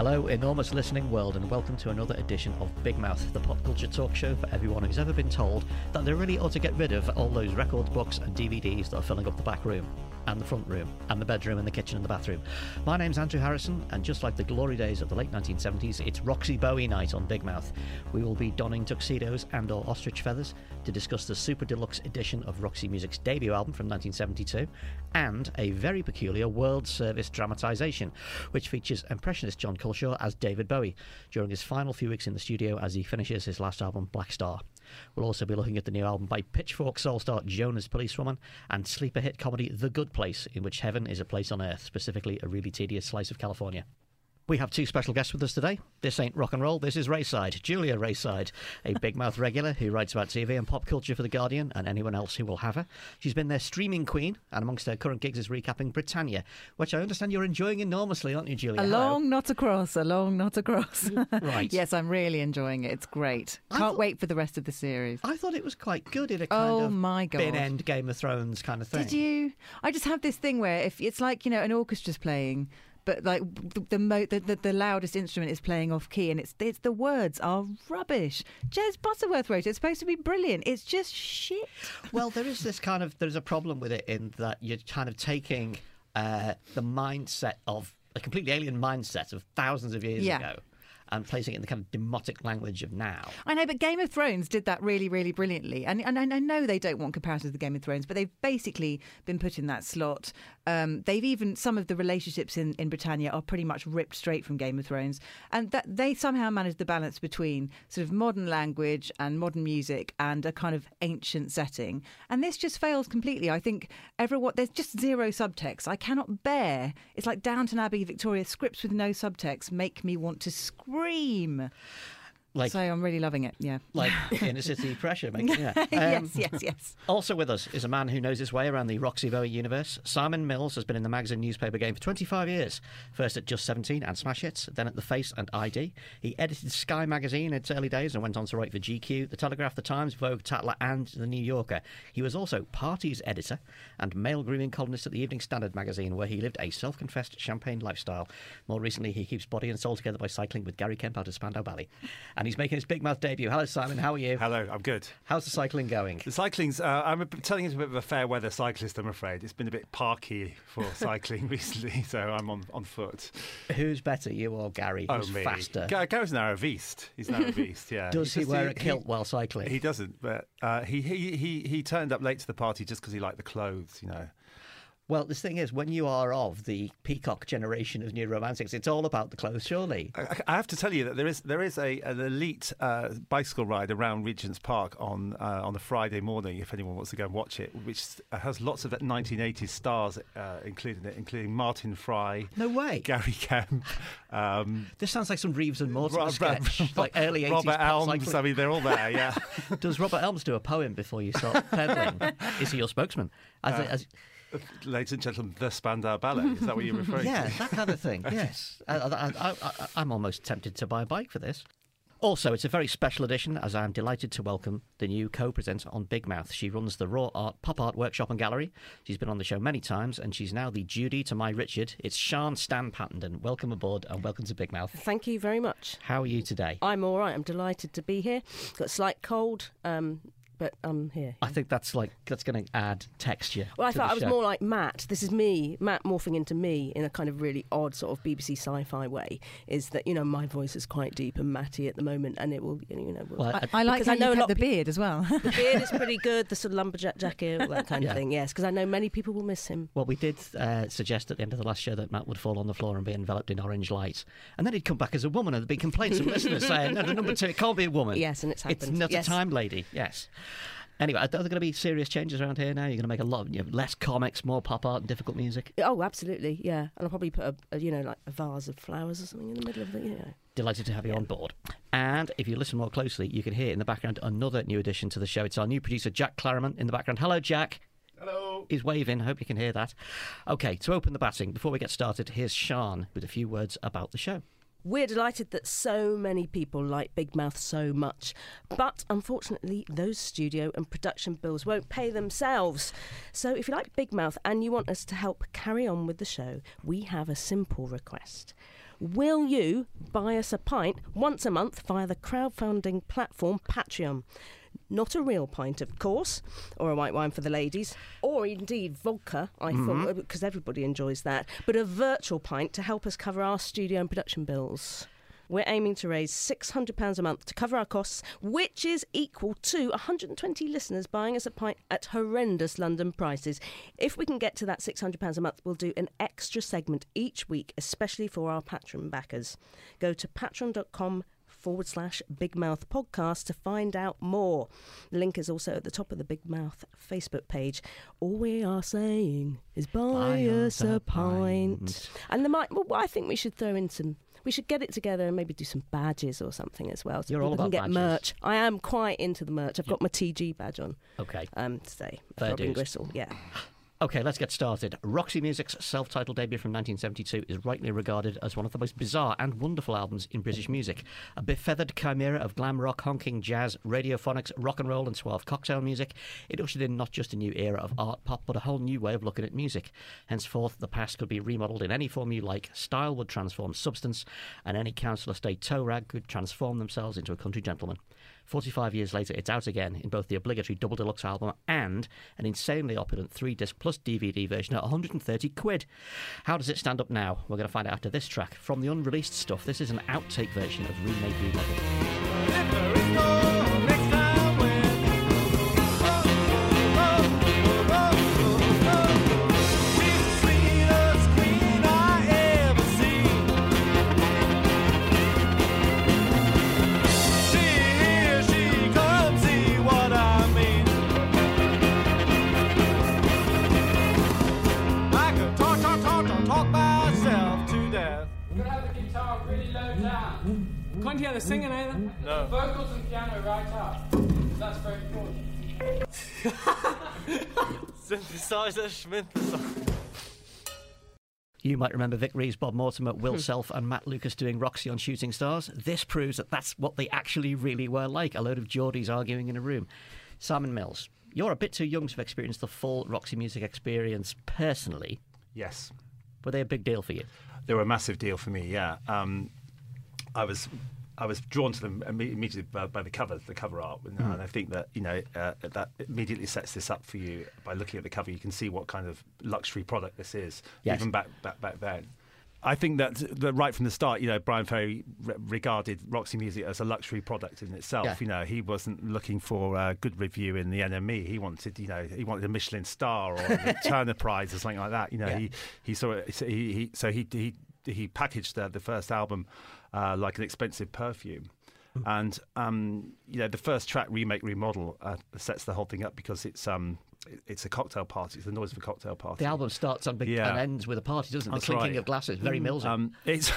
Hello, enormous listening world, and welcome to another edition of Big Mouth, the pop culture talk show for everyone who's ever been told that they really ought to get rid of all those records, books and DVDs that are filling up the back room, and the front room, and the bedroom, and the kitchen, and the bathroom. My name's Andrew Harrison, and just like the glory days of the late 1970s, it's Roxy Bowie night on Big Mouth. We will be donning tuxedos and or ostrich feathers to discuss the super deluxe edition of Roxy Music's debut album from 1972, and a very peculiar World Service dramatisation, which features impressionist John Culshaw as David Bowie during his final few weeks in the studio as he finishes his last album, Black Star. We'll also be looking at the new album by Pitchfork soul star Jonas Policewoman and sleeper hit comedy The Good Place, in which heaven is a place on earth, specifically a really tedious slice of California. We have two special guests with us today. This ain't rock and roll, this is Rayside. Julia Rayside, a Big Mouth regular who writes about TV and pop culture for The Guardian and anyone else who will have her. She's been their streaming queen, and amongst her current gigs is recapping Britannia, which I understand you're enjoying enormously, aren't you, Julia? Along, not across, along, not across. Right. Yes, I'm really enjoying it. It's great. Can't wait for the rest of the series. I thought it was quite good in a kind of my God. bin-end Game of Thrones kind of thing. Did you? I just have this thing where if it's like, you know, an orchestra's playing, but like the loudest instrument is playing off key, and it's the words are rubbish. Jez Butterworth wrote it. It's supposed to be brilliant. It's just shit. Well, there's a problem with it in that you're kind of taking the mindset of a completely alien mindset of thousands of years ago and placing it in the kind of demotic language of now. I know, but Game of Thrones did that really, really brilliantly. And I know they don't want comparisons to Game of Thrones, but they've basically been put in that slot. They've even, some of the relationships in Britannia are pretty much ripped straight from Game of Thrones. And that they somehow managed the balance between sort of modern language and modern music and a kind of ancient setting. And this just fails completely. I think there's just zero subtext. I cannot bear. It's like Downton Abbey, Victoria, scripts with no subtext make me want to scream. So I'm really loving it, yeah. Like Inner City Pressure. Yes. Also with us is a man who knows his way around the Roxy Bowie universe. Simon Mills has been in the magazine newspaper game for 25 years. First at Just 17 and Smash Hits, then at The Face and ID. He edited Sky magazine in its early days and went on to write for GQ, The Telegraph, The Times, Vogue, Tatler and The New Yorker. He was also Parties editor and male grooming columnist at the Evening Standard magazine, where he lived a self-confessed champagne lifestyle. More recently, he keeps body and soul together by cycling with Gary Kemp out of Spandau Ballet. And he's making his Big Mouth debut. Hello, Simon. How are you? Hello, I'm good. How's the cycling going? The cycling's, I'm telling you, it's a bit of a fair weather cyclist, I'm afraid. It's been a bit parky for cycling recently, so I'm on foot. Who's better, you or Gary? Who's me. faster? Gary's now a beast. He's now a beast, yeah. Does he wear a kilt while cycling? He doesn't, but he turned up late to the party just because he liked the clothes, you know. Well, this thing is, when you are of the peacock generation of new romantics, it's all about the clothes, surely. I have to tell you that there is an elite bicycle ride around Regent's Park on a Friday morning, if anyone wants to go and watch it, which has lots of 1980s stars including it, including Martin Fry. No way. Gary Kemp. This sounds like some Reeves and Mortimer sketch, like early 80s Robert Elms, cycling. I mean, they're all there, yeah. Does Robert Elms do a poem before you start pedaling? Is he your spokesman? Ladies and gentlemen, the Spandau Ballet. Is that what you're referring to? Yeah, that kind of thing, yes. I'm almost tempted to buy a bike for this. Also, it's a very special edition, as I'm delighted to welcome the new co-presenter on Big Mouth. She runs the Raw Art Pop Art Workshop and Gallery. She's been on the show many times, and she's now the Judy to my Richard. It's Sian Stan Pattenden. Welcome aboard, and welcome to Big Mouth. Thank you very much. How are you today? I'm all right. I'm delighted to be here. Got a slight cold, but I'm here. I think that's going to add texture. Well, I thought I was more like Matt. This is me, Matt morphing into me in a kind of really odd sort of BBC sci-fi way. Is that, you know, my voice is quite deep and matty at the moment, and it will, you know. Well, I like how you kept the beard as well. The beard is pretty good. The sort of lumberjack jacket, all that kind of thing. Yes, because I know many people will miss him. Well, we did suggest at the end of the last show that Matt would fall on the floor and be enveloped in orange light, and then he'd come back as a woman, and there'd be complaints from listeners saying, "No, the number two, it can't be a woman." Yes, and it's happened. It's not a time lady. Yes. Anyway, are there going to be serious changes around here now? You're going to make a lot, less comics, more pop art and difficult music? Oh, absolutely, yeah. And I'll probably put like a vase of flowers or something in the middle of the, Delighted to have you on board. And if you listen more closely, you can hear in the background another new addition to the show. It's our new producer, Jack Claremont, in the background. Hello, Jack. Hello. He's waving. I hope you can hear that. OK, to open the batting, before we get started, here's Sian with a few words about the show. We're delighted that so many people like Big Mouth so much, but unfortunately those studio and production bills won't pay themselves. So if you like Big Mouth and you want us to help carry on with the show, we have a simple request. Will you buy us a pint once a month via the crowdfunding platform Patreon? Not a real pint, of course, or a white wine for the ladies, or indeed vodka, I thought, because everybody enjoys that, but a virtual pint to help us cover our studio and production bills. We're aiming to raise £600 a month to cover our costs, which is equal to 120 listeners buying us a pint at horrendous London prices. If we can get to that £600 a month, we'll do an extra segment each week, especially for our Patreon backers. Go to patreon.com/Big Mouth Podcast to find out more. The link is also at the top of the Big Mouth Facebook page. All we are saying is buy us a pint. And I think we should throw in some. We should get it together and maybe do some badges or something as well. So You're all people about can get badges. merch. I am quite into the merch. I've got my TG badge on. Okay. Today. Fair Robin dues. Gristle. Yeah. Okay, let's get started. Roxy Music's self-titled debut from 1972 is rightly regarded as one of the most bizarre and wonderful albums in British music. A befeathered chimera of glam rock, honking jazz, radiophonics, rock and roll and suave cocktail music, it ushered in not just a new era of art pop, but a whole new way of looking at music. Henceforth, the past could be remodelled in any form you like, style would transform substance, and any council estate toe rag could transform themselves into a country gentleman. 45 years later, it's out again in both the obligatory double deluxe album and an insanely opulent 3-disc plus DVD version at 130 quid. How does it stand up now? We're going to find out after this track. From the unreleased stuff, this is an outtake version of Remade Remodel. Can't hear the singing either. No. Vocals and piano right up. That's very important. Synthesizer, Schmidt. You might remember Vic Reeves, Bob Mortimer, Will Self and Matt Lucas doing Roxy on Shooting Stars. This proves that that's what they actually really were like, a load of Geordies arguing in a room. Simon Mills, you're a bit too young to have experienced the full Roxy Music experience personally. Yes. Were they a big deal for you? They were a massive deal for me, yeah. I was drawn to them immediately by the cover art, and I think that that immediately sets this up for you. By looking at the cover, you can see what kind of luxury product this is, yes. Even back then. I think that right from the start, Brian Ferry regarded Roxy Music as a luxury product in itself. Yeah. He wasn't looking for a good review in the NME. He wanted, he wanted a Michelin star or a Turner Prize or something like that. He packaged the first album like an expensive perfume. And the first track, Remake Remodel, sets the whole thing up because it's a cocktail party. It's the noise of a cocktail party. The album starts and ends with a party, doesn't it? That's the clinking right. of glasses, very Millsy.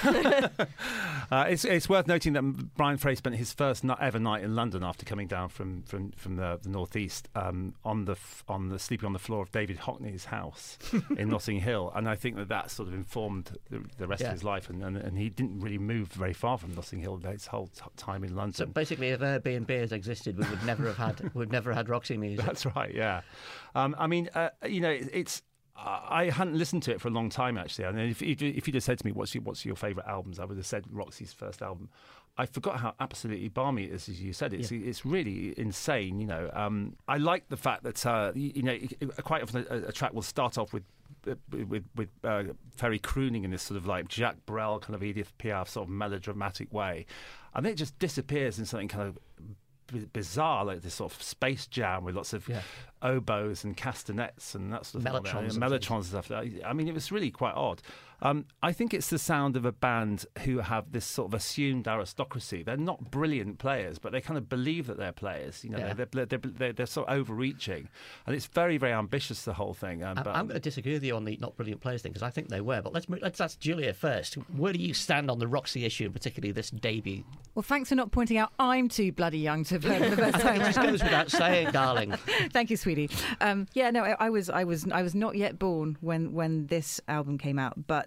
It's worth noting that Brian Ferry spent his first ever night in London after coming down from the northeast on the sleeping on the floor of David Hockney's house in Notting Hill, and I think that sort of informed the rest of his life, and he didn't really move very far from Notting Hill his whole time in London. So basically, if Airbnb has existed, we would never have had Roxy Music. That's right. Yeah. It's. I hadn't listened to it for a long time, actually. And if you'd have said to me, "What's your favourite albums?" I would have said Roxy's first album. I forgot how absolutely balmy it is, as you said. It's really insane. I like the fact that quite often a track will start off with Ferry crooning in this sort of like Jacques Brel kind of Edith Piaf sort of melodramatic way, and then it just disappears in something kind of bizarre, like this sort of space jam with lots of oboes and castanets and that sort of mellotrons and stuff. I mean, it was really quite odd. I think it's the sound of a band who have this sort of assumed aristocracy. They're not brilliant players, but they kind of believe that they're players. They're sort of overreaching, and it's very, very ambitious, the whole thing. I'm going to disagree with you on the not brilliant players thing, because I think they were. But let's ask Julia first. Where do you stand on the Roxy issue, and particularly this debut? Well, thanks for not pointing out I'm too bloody young to have heard it the first time. It just goes without saying, darling. Thank you, sweetie. I was not yet born when this album came out, but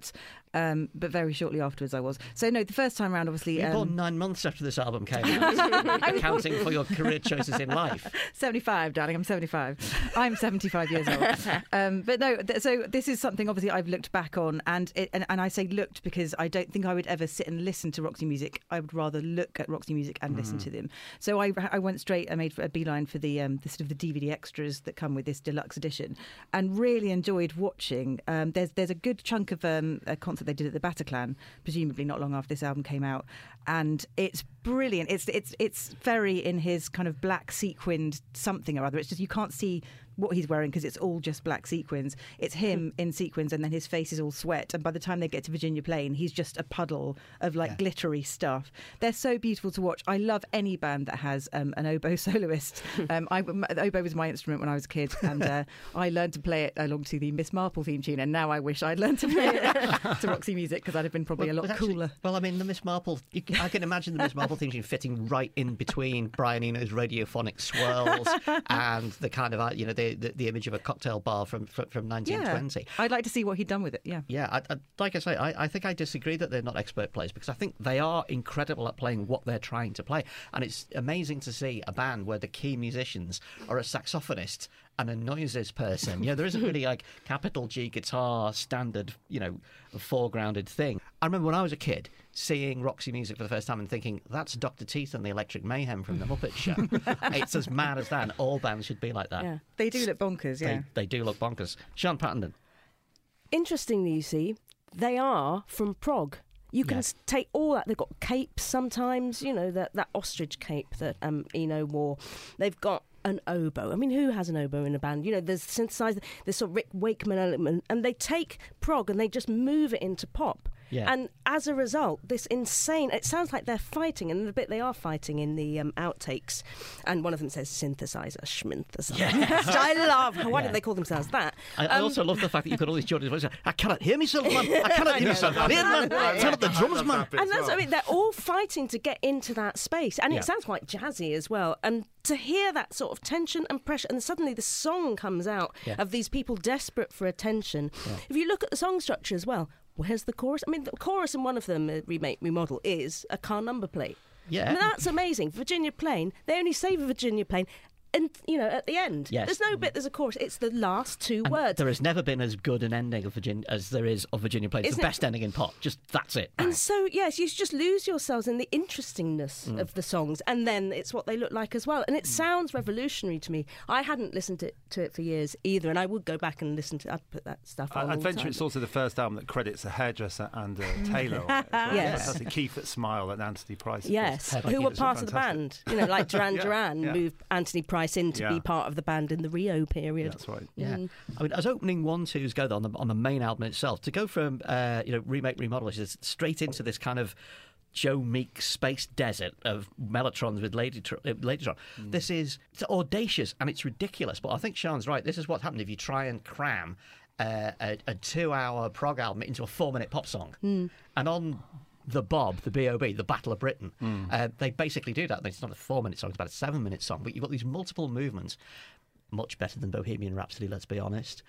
but very shortly afterwards I was. So no, the first time round, obviously... You were born 9 months after this album came out, accounting for your career choices in life. 75, darling, I'm 75. I'm 75 years old. But no, so this is something obviously I've looked back on, and I say looked because I don't think I would ever sit and listen to Roxy Music. I would rather look at Roxy Music and listen to them. So I went straight, I made a beeline for the sort of the DVD extras that come with this deluxe edition, and really enjoyed watching. There's a good chunk of a concert they did at the Bataclan, presumably not long after this album came out, and it's brilliant. It's very in his kind of black sequined something or other. It's just you can't see what he's wearing because it's all just black sequins. It's him in sequins, and then his face is all sweat, and by the time they get to Virginia Plain he's just a puddle of glittery stuff. They're so beautiful to watch. I love any band that has an oboe soloist. The oboe was my instrument when I was a kid, and I learned to play it along to the Miss Marple theme tune, and now I wish I'd learned to play it to Roxy Music because I'd have been probably a lot cooler. Well, I mean, the Miss Marple, I can imagine the Miss Marple theme tune fitting right in between Brian Eno's radiophonic swirls and the kind of the image of a cocktail bar from 1920. I'd like to see what he'd done with it. I like I say, I think I disagree that they're not expert players, because I think they are incredible at playing what they're trying to play, and it's amazing to see a band where the key musicians are a saxophonist and a noises person. There isn't really like capital G guitar standard, foregrounded thing. I remember when I was a kid seeing Roxy Music for the first time and thinking, that's Dr. Teeth and the Electric Mayhem from the Muppet Show. It's as mad as that, and all bands should be like that. Yeah. They do look bonkers, yeah. They do look bonkers. Sean Pattenden. Interestingly, you see, they are from Prague. You can take all that. They've got capes sometimes, that ostrich cape that Eno wore. They've got an oboe. I mean, who has an oboe in a band? There's synthesizer, there's sort of Rick Wakeman element, and they take prog and they just move it into pop. Yeah. And as a result, this insane... It sounds like they're fighting, and the bit they are fighting in the outtakes, and one of them says synthesizer, schminthesizer, which I love. Why didn't they call themselves that? I also love the fact that you could always join his voice. I cannot hear myself, man. I cannot hear myself. Turn up the drums, man. And that's, I mean, they're all fighting to get into that space, and it sounds quite jazzy as well. And to hear that sort of tension and pressure, and suddenly the song comes out of these people desperate for attention. Yeah. If you look at the song structure as well, where's the chorus? I mean, the chorus in one of them, Remake, Remodel, is a car number plate. Yeah. I mean, that's amazing. Virginia Plain, they only say Virginia Plain, and, at the end. Yes. There's no bit, there's a chorus. It's the last two and words. There has never been as good an ending of Virginia as there is of Virginia Plain. It's the best ending in pop. Just, that's it. And so, yes, you just lose yourselves in the interestingness of the songs, and then it's what they look like as well. And it sounds revolutionary to me. I hadn't listened to it for years either, and I would go back and listen to I'd put that stuff on. I'd venture it's also the first album that credits a hairdresser and a tailor on it. Yes. That's a Keith at Smile and Anthony Price. Yes, who were part of the band. Like Duran Duran moved Anthony Price in to be part of the band in the Rio period. That's right. Yeah. I mean, as opening 1-2s go though, on the main album itself, to go from Remake, Remodel, which is straight into this kind of Joe Meek space desert of Mellotrons with Ladytron. It's audacious and it's ridiculous, but I think Sean's right. This is what happened if you try and cram a 2-hour prog album into a 4-minute pop song. And on the B.O.B., the Battle of Britain, they basically do that. It's not a 4-minute song, it's about a 7-minute song, but you've got these multiple movements. Much better than Bohemian Rhapsody, let's be honest.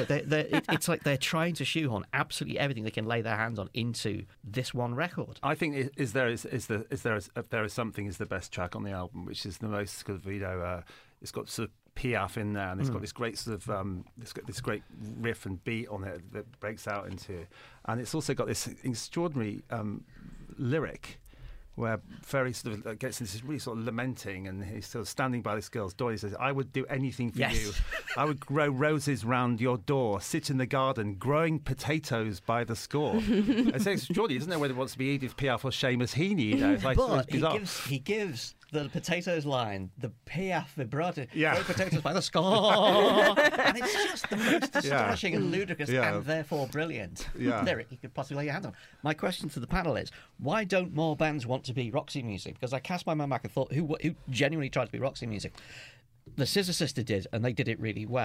It's like they're trying to shoehorn absolutely everything they can lay their hands on into this one record. I think Is There Is Something is the best track on the album, which is the most sort of, it's got sort of Piaf in there, and it's got this great sort of this great riff and beat on it that breaks out into, and it's also got this extraordinary lyric where Ferry sort of gets into this really sort of lamenting, and he's sort of standing by this girl's door. He says, I would do anything for you. I would grow roses round your door, sit in the garden, growing potatoes by the score. It's extraordinary. He doesn't know whether it wants to be Edith Piaf or Seamus Heaney. It's like, but it's bizarre. he gives the potatoes line the Piaf vibrato. Grow potatoes by the score. And it's just the most astonishing and ludicrous and therefore brilliant lyric you could possibly lay your hands on. My question to the panel is, why don't more bands want to be Roxy Music? Because I cast my mind back and thought, who genuinely tried to be Roxy Music? The Scissor Sister did, and they did it really well.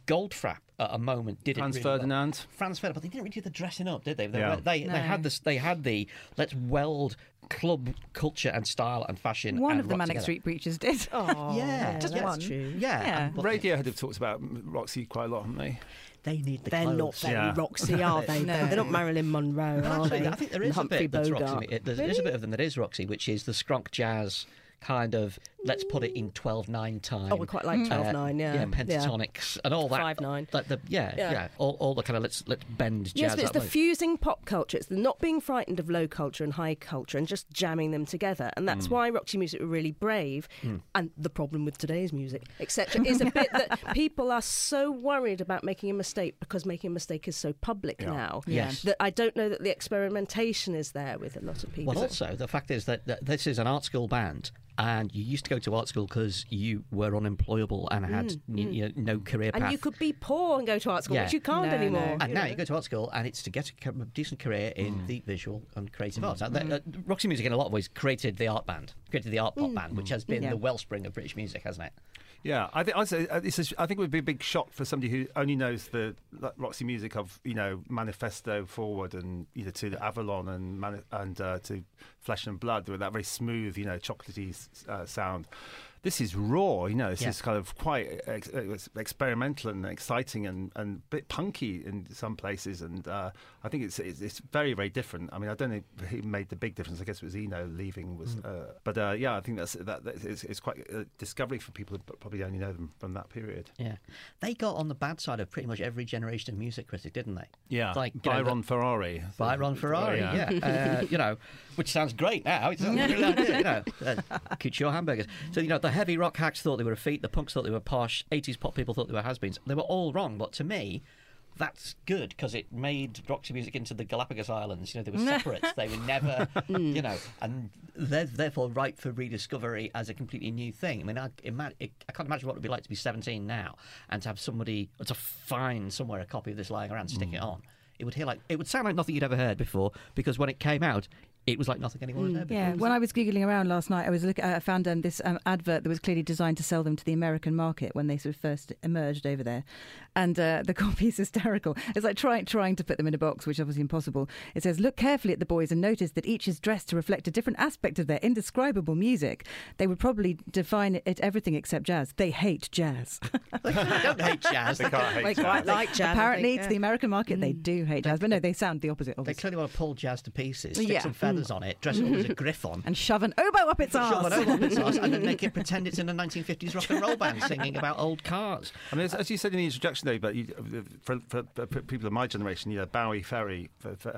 Goldfrapp at a moment did Franz it really Ferdinand. well. Franz Ferdinand, but they didn't really do the dressing up, did they? Yeah. They had this. They had the let's weld club culture and style and fashion. One and of the rock Manic together. Street Preachers did. Oh, Yeah, just that's one. true. Yeah, and- Radiohead have talked about Roxy quite a lot, haven't they? They need the They're clothes. not very Yeah. Roxy, are they? No. They're not Marilyn Monroe, Well, are actually, they? I think there And is a Humphrey bit that's Bogart. Roxy. There is a bit of them that is Roxy, which is the skronk jazz kind of, let's put it in 12/9 time. Oh, we quite like 12/9, yeah. Yeah, pentatonics and all that. 5/9. Like Yeah. all the kind of let's bend jazz. Yes, but it's up the low. fusing pop culture. It's the not being frightened of low culture and high culture and just jamming them together. And that's why Roxy Music were really brave. And the problem with today's music, etc., is a bit that people are so worried about making a mistake because making a mistake is so public now. Yes. That I don't know that the experimentation is there with a lot of people. Well, also, the fact is that this is an art school band, and you used to go to art school because you were unemployable and had no career path. and you could be poor and go to art school, Yeah. which you can't No, anymore. no. And now you go to art school, and it's to get a decent career in the visual and creative arts. Now, Roxy Music, in a lot of ways, created the art pop band, which has been Yeah. the wellspring of British music, hasn't it? Yeah, I think I think it would be a big shock for somebody who only knows the Roxy Music of Manifesto Forward and to the Avalon and to Flesh and Blood with that very smooth chocolatey sound. This is raw, This is kind of quite experimental and exciting and a bit punky in some places, and I think it's very, very different. I mean, I don't know who made the big difference. I guess it was Eno leaving, but I think it's quite a discovery for people who probably only know them from that period. Yeah, they got on the bad side of pretty much every generation of music critic, didn't they? Yeah, like Byron Ferrari. Byron Ferrari, yeah. Which sounds great now. It's a really idea, couture hamburgers. So the heavy rock hacks thought they were effete, the punks thought they were posh, 80s pop people thought they were has-beens. They were all wrong, but to me, that's good because it made Roxy Music into the Galapagos Islands. They were separate. They were never, and they're therefore ripe for rediscovery as a completely new thing. I mean, I can't imagine what it would be like to be 17 now and to have somebody, or to find somewhere a copy of this lying around, stick it on. It would sound like nothing you'd ever heard before, because when it came out, it was like nothing anyone had heard before. Yeah, when I was Googling around last night, I found this advert that was clearly designed to sell them to the American market when they sort of first emerged over there. And the copy is hysterical. It's like trying to put them in a box, which is obviously impossible. It says, look carefully at the boys and notice that each is dressed to reflect a different aspect of their indescribable music. They would probably define it everything except jazz. They hate jazz. They don't hate jazz. They can't hate They quite like jazz. Apparently, I think, to the American market, they do hate jazz. But no, they sound the opposite, They obviously. clearly want to pull jazz to pieces, stick Yeah. some feathers on it, dress it up as a griffon, And shove an oboe up its shove arse. it over its arse, and then make it pretend it's in a 1950s rock and roll band singing about old cars. I mean, as you said in the introduction, though, but for people of my generation, Bowie Ferry,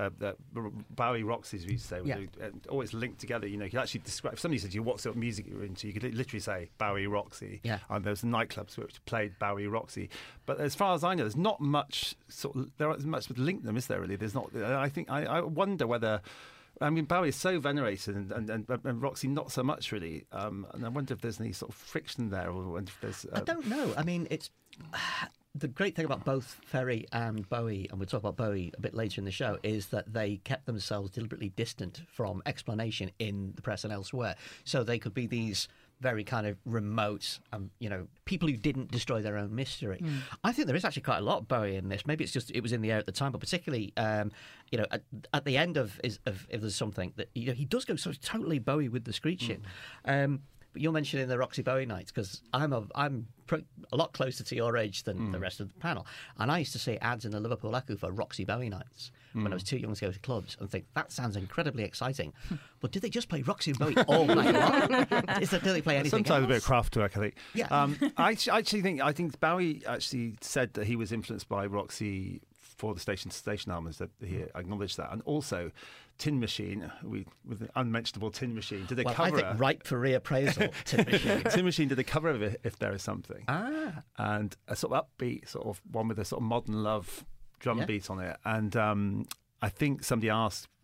Bowie Roxy, as we used to say, Yeah. always linked together. You could actually describe. If somebody said to you what sort of music you were into, you could literally say Bowie Roxy. Yeah. And there's nightclubs which played Bowie Roxy. But as far as I know, there's not much there isn't much to link them, is there? Really, there's not. I think I wonder whether. I mean, Bowie is so venerated, and Roxy not so much, really. And I wonder if there's any sort of friction there, or wonder if there's. I don't know. I mean, it's the great thing about both Ferry and Bowie, and we'll talk about Bowie a bit later in the show, is that they kept themselves deliberately distant from explanation in the press and elsewhere. So they could be these very kind of remote, people who didn't destroy their own mystery. I think there is actually quite a lot of Bowie in this. Maybe it's just it was in the air at the time, but particularly, at the end of if there's something that he does go sort of totally Bowie with the screeching. But you're mentioning the Roxy Bowie nights because I'm a lot closer to your age than the rest of the panel, and I used to see ads in the Liverpool Echo for Roxy Bowie nights when I was too young to go to clubs and think that sounds incredibly exciting. But did they just play Roxy and Bowie all night long? Do they play anything Sometimes else? a bit of craft work, I think. Yeah. I think Bowie actually said that he was influenced by Roxy for the Station to Station albums, that he acknowledged that, and also Tin Machine, with the unmentionable Tin Machine, did a I cover. think ripe for reappraisal. Tin Machine. Tin Machine did a cover of it, If There Is Something, and a sort of upbeat, sort of one with a sort of modern love drum beat on it, and I think somebody asked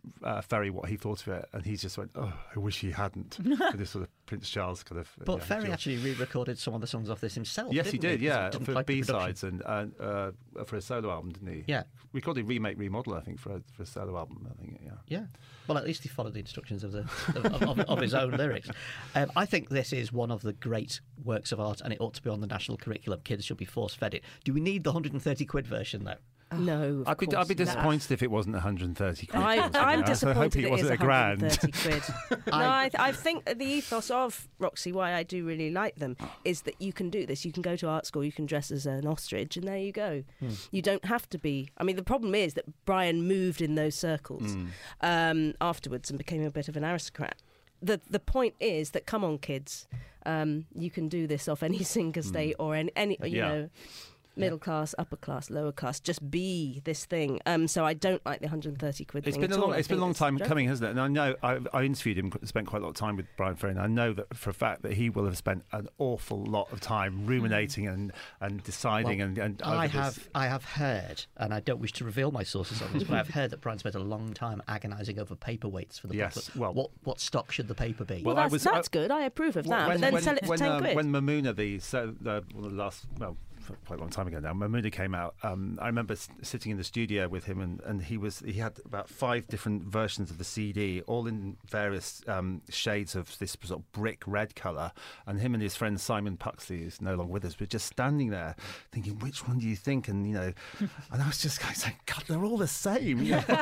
Ferry what he thought of it, and he just went, "Oh, I wish he hadn't." With this sort of Prince Charles kind of. But Ferry actually re-recorded some of the songs off this himself. Yes, he did. Yeah, for like B-sides and for a solo album, didn't he? Yeah, recorded Remake Remodel, I think, for a solo album. I think. Yeah. Yeah. Well, at least he followed the instructions of of his own lyrics. I think this is one of the great works of art, and it ought to be on the national curriculum. Kids should be force-fed it. Do we need the 130 quid version, though? No, I'd be disappointed if it wasn't 130 quid. I'm disappointed I hope it wasn't is a grand. 130 quid. No, I think the ethos of Roxy, why I do really like them, is that you can do this. You can go to art school, you can dress as an ostrich, and there you go. You don't have to be. I mean, the problem is that Brian moved in those circles afterwards and became a bit of an aristocrat. The point is that, come on, kids, you can do this off any singer state or any you know. Middle class, upper class, lower class, just be this thing. So I don't like the 130 quid it's thing. It's been a long time coming, hasn't it? And I know I interviewed him, spent quite a lot of time with Brian Ferry, and I know that for a fact that he will have spent an awful lot of time ruminating and deciding. And I have heard, and I don't wish to reveal my sources on this, but I've heard that Brian spent a long time agonising over paperweights for the booklet. Well, what stock should the paper be? Well, that's good. I approve of that. But then sell it for 10 quid. When Mamuna, quite a long time ago now, Mamuna came out. I remember sitting in the studio with him, and he had about 5 different versions of the CD, all in various shades of this sort of brick red colour. And him and his friend Simon Puxley, who's no longer with us, were just standing there thinking, which one do you think? And and I was just kind of saying, God, they're all the same.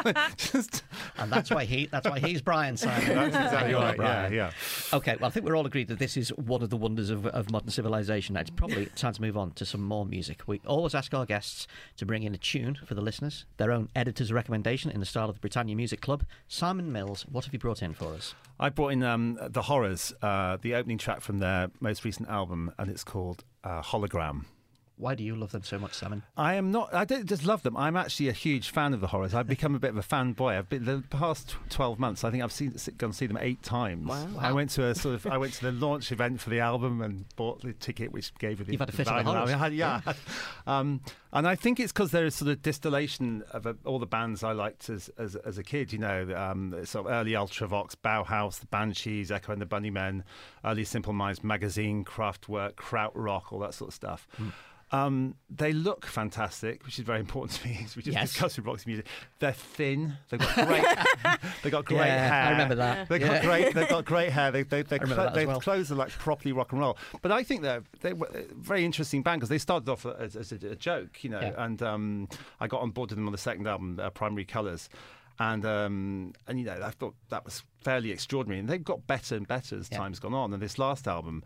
And that's why he's Brian Simon. That's exactly right. Yeah. Okay, well, I think we're all agreed that this is one of the wonders of modern civilization. Now, it's probably time to move on to some more music. We always ask our guests to bring in a tune for the listeners, their own editor's recommendation in the style of the Britannia Music Club. Simon Mills, what have you brought in for us? I brought in The Horrors, the opening track from their most recent album, and it's called Hologram. Why do you love them so much, Simon? I don't just love them. I'm actually a huge fan of the Horrors. I've become a bit of a fanboy. I've been the past 12 months. I think I've gone to see them 8 times. Wow. I went to the launch event for the album and bought the ticket, which gave it. You've had a fit of the Horrors. Yeah. And I think it's because there is sort of distillation of all the bands I liked as a kid. Sort of early Ultravox, Bauhaus, the Banshees, Echo and the Bunnymen, early Simple Minds magazine, Kraftwerk, Krautrock, all that sort of stuff. They look fantastic, which is very important to me. As we just discussed with Roxy Music, they're thin. They've got great hair. I remember that. They've got great hair. Their clothes are like properly rock and roll. But I think they were a very interesting band because they started off as a joke, And I got on board with them on the second album, Primary Colours. And I thought that was fairly extraordinary. And they've got better and better as time's gone on. And this last album.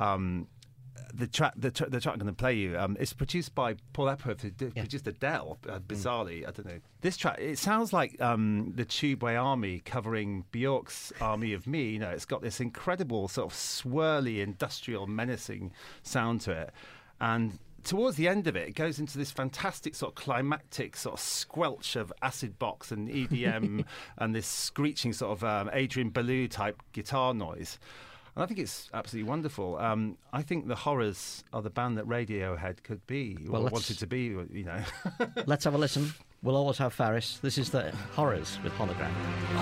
The track I'm going to play you is produced by Paul Epworth, who produced Adele, bizarrely. I don't know. This track, it sounds like the Tubeway Army covering Bjork's Army of Me. It's got this incredible sort of swirly, industrial, menacing sound to it. And towards the end of it, it goes into this fantastic sort of climactic sort of squelch of acid box and EDM and this screeching sort of Adrian Belew type guitar noise. And I think it's absolutely wonderful. I think the Horrors are the band that Radiohead could be, or wanted to be, Let's have a listen. We'll always have Faris. This is the Horrors with Hologram.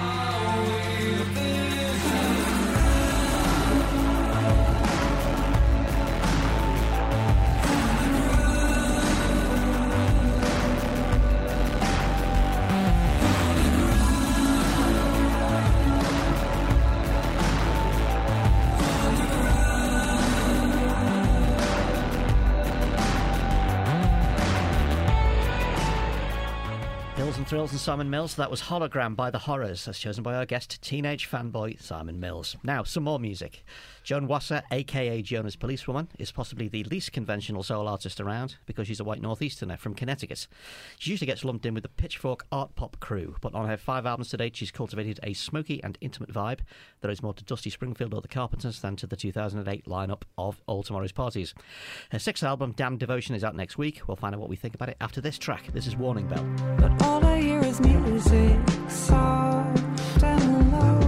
Thrills and Simon Mills. That was Hologram by The Horrors, as chosen by our guest, teenage fanboy Simon Mills. Now, some more music. Joan Wasser, a.k.a. Jonas Policewoman, is possibly the least conventional soul artist around because she's a white northeasterner from Connecticut. She usually gets lumped in with the Pitchfork art pop crew, but on her 5 albums to date, she's cultivated a smoky and intimate vibe that is more to Dusty Springfield or the Carpenters than to the 2008 lineup of All Tomorrow's Parties. Her 6th album, Damned Devotion, is out next week. We'll find out what we think about it after this track. This is Warning Bell. But all I hear is music, soft and low.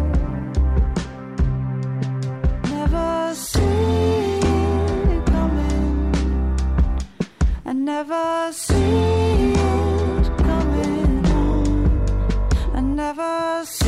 Never see it coming. I never see it coming. I never see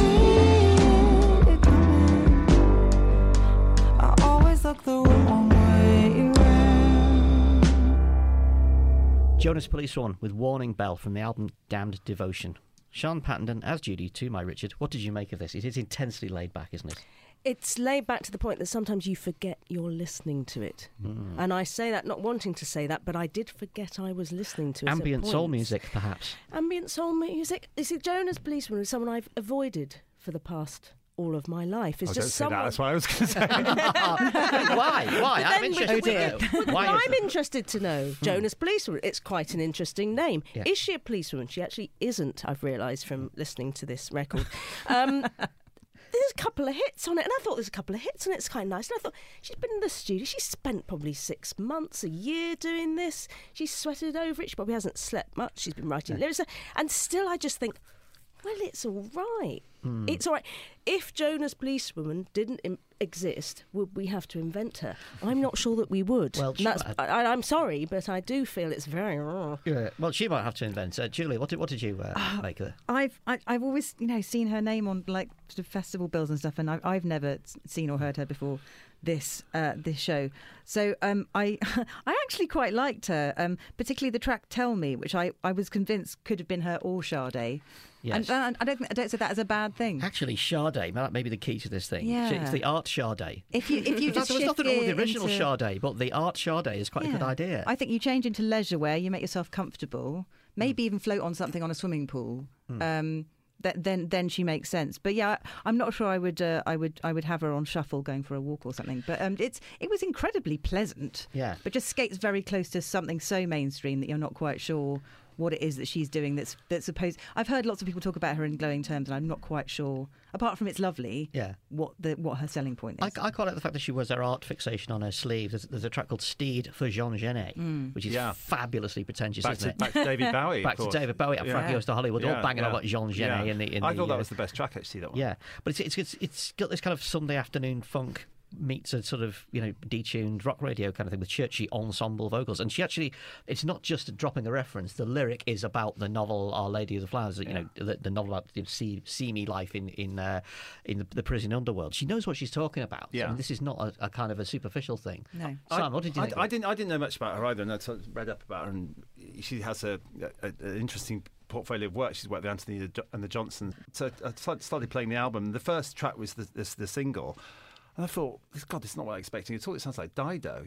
Jonas Policewoman with Warning Bell from the album Damned Devotion. Sean Pattenden as Judy to my Richard. What did you make of this? It is intensely laid back, isn't it? It's laid back to the point that sometimes you forget you're listening to it. And I say that not wanting to say that, but I did forget I was listening to it. Ambient soul music, perhaps. Ambient soul music. You see, Jonas Policeman is someone I've avoided for the past all of my life. It's Oh, just don't say someone. that. That's what I was going to say. Why? I'm interested to know. Why is I'm that? interested to know. Jonas Policewoman. It's quite an interesting name. Yeah. Is she a policewoman? She actually isn't, I've realised from listening to this record. There's a couple of hits on it, and I thought there's a couple of hits on it. It's quite nice. And I thought, she's been in the studio. She's spent probably 6 months, a year doing this. She's sweated over it. She probably hasn't slept much. She's been writing lyrics. And still, I just think, well, it's all right. It's all right. If Jonas Policewoman didn't exist, would we have to invent her? I'm not sure that we would. Well, And that's, I'm sorry, but I do feel it's very... Yeah. Well, she might have to invent. Julie, what did you make of it? I've always seen her name on like sort of festival bills and stuff, and I've never seen or heard her before this show. So I actually quite liked her, particularly the track "Tell Me," which I was convinced could have been her or Sade. Yes. And I don't say that as a bad thing. Actually, Sade, that may be the key to this thing. Yeah. It's the art Sade. If you just There was shift nothing wrong with the gear original into- Sade, but the art Sade is quite a good idea. I think you change into leisure wear, you make yourself comfortable, maybe even float on something on a swimming pool. Then she makes sense. But yeah, I'm not sure I would have her on shuffle going for a walk or something. But it was incredibly pleasant. Yeah. But just skates very close to something so mainstream that you're not quite sure what it is that she's doing that's supposed. I've heard lots of people talk about her in glowing terms, and I'm not quite sure. Apart from it's lovely, Yeah. what her selling point is. I quite like the fact that she wears her art fixation on her sleeve. There's a track called Steed for Jean Genet, which is fabulously pretentious, Back isn't to, it? back to David Bowie. Back of to course. David Bowie, Frankie Goes to Hollywood, all banging on about Jean Genet. I thought that was the best track, actually, that one. Yeah, but it's got this kind of Sunday afternoon funk meets a sort of detuned rock radio kind of thing with churchy ensemble vocals, and she actually, it's not just dropping a reference. The lyric is about the novel Our Lady of the Flowers, the novel about the seamy life in the prison underworld. She knows what she's talking about. Yeah. I mean, this is not a kind of a superficial thing. No. Sam, what did you think? I didn't know much about her either, and I sort of read up about her, and she has an interesting portfolio of work. She's worked with Anthony and the Johnsons. So I started playing the album. The first track was the single. And I thought, God, this is not what I was expecting at all. It sounds like Dido,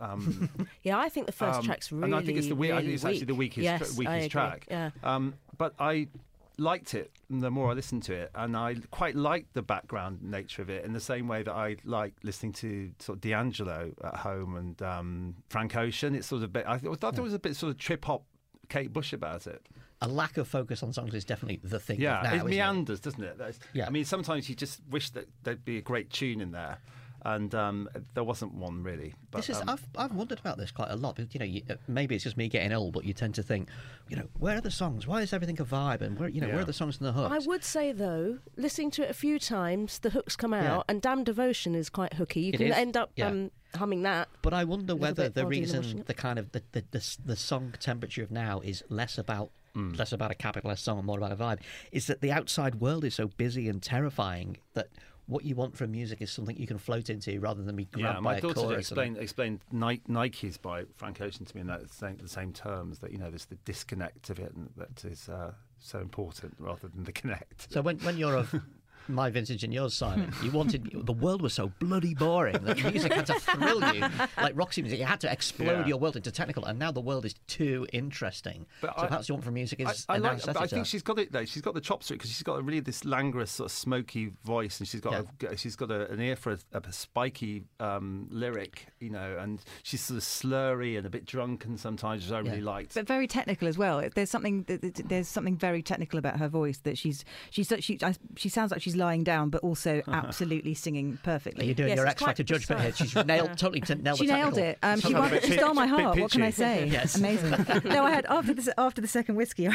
Yeah, I think the first track's really, and I think it's really I think it's actually the weak. weakest, Yes, I agree. track. Yeah. But I liked it the more I listened to it, and I quite liked the background nature of it in the same way that I like listening to sort of D'Angelo at home and Frank Ocean. It's sort of a bit. I thought there was a bit sort of trip hop Kate Bush about it. A lack of focus on songs is definitely the thing. Yeah, of now, it isn't meanders, doesn't it? Yeah. I mean, sometimes you just wish that there'd be a great tune in there, and there wasn't one really. But, This is I've wondered about this quite a lot. Because, maybe it's just me getting old, but you tend to think, where are the songs? Why is everything a vibe? And where are the songs and the hooks? I would say, though, listening to it a few times, the hooks come out, Yeah. and Damn Devotion is quite hooky. You It can is, end up yeah. humming that. But I wonder little whether bit the while doing the reason washing up. the kind of the song temperature of now is less about a capitalist song and more about a vibe is that the outside world is so busy and terrifying that what you want from music is something you can float into rather than be grabbed by my a daughter chorus. explained Nikes by Frank Ocean to me in the same terms, that there's the disconnect of it, and that is so important rather than the connect. So when you're of my vintage and yours, Simon, the world was so bloody boring that music had to thrill you, like Roxy music. You had to explode your world into technical, and now the world is too interesting. So perhaps you want from music is I a like, necessity. but I think she's got it though. She's got the chops for it because she's got really this languorous sort of smoky voice, and she's got an ear for a spiky lyric, and she's sort of slurry and a bit drunken sometimes, which I really liked. But very technical as well. There's something very technical about her voice that she sounds like she's lying down, but also absolutely singing perfectly. Are you doing Yes, your it's X Factor quite judgment here? precise. She's nailed She the nailed technical. it. She stole my heart. What can I say? Yes. Amazing. No, I had after the second whiskey,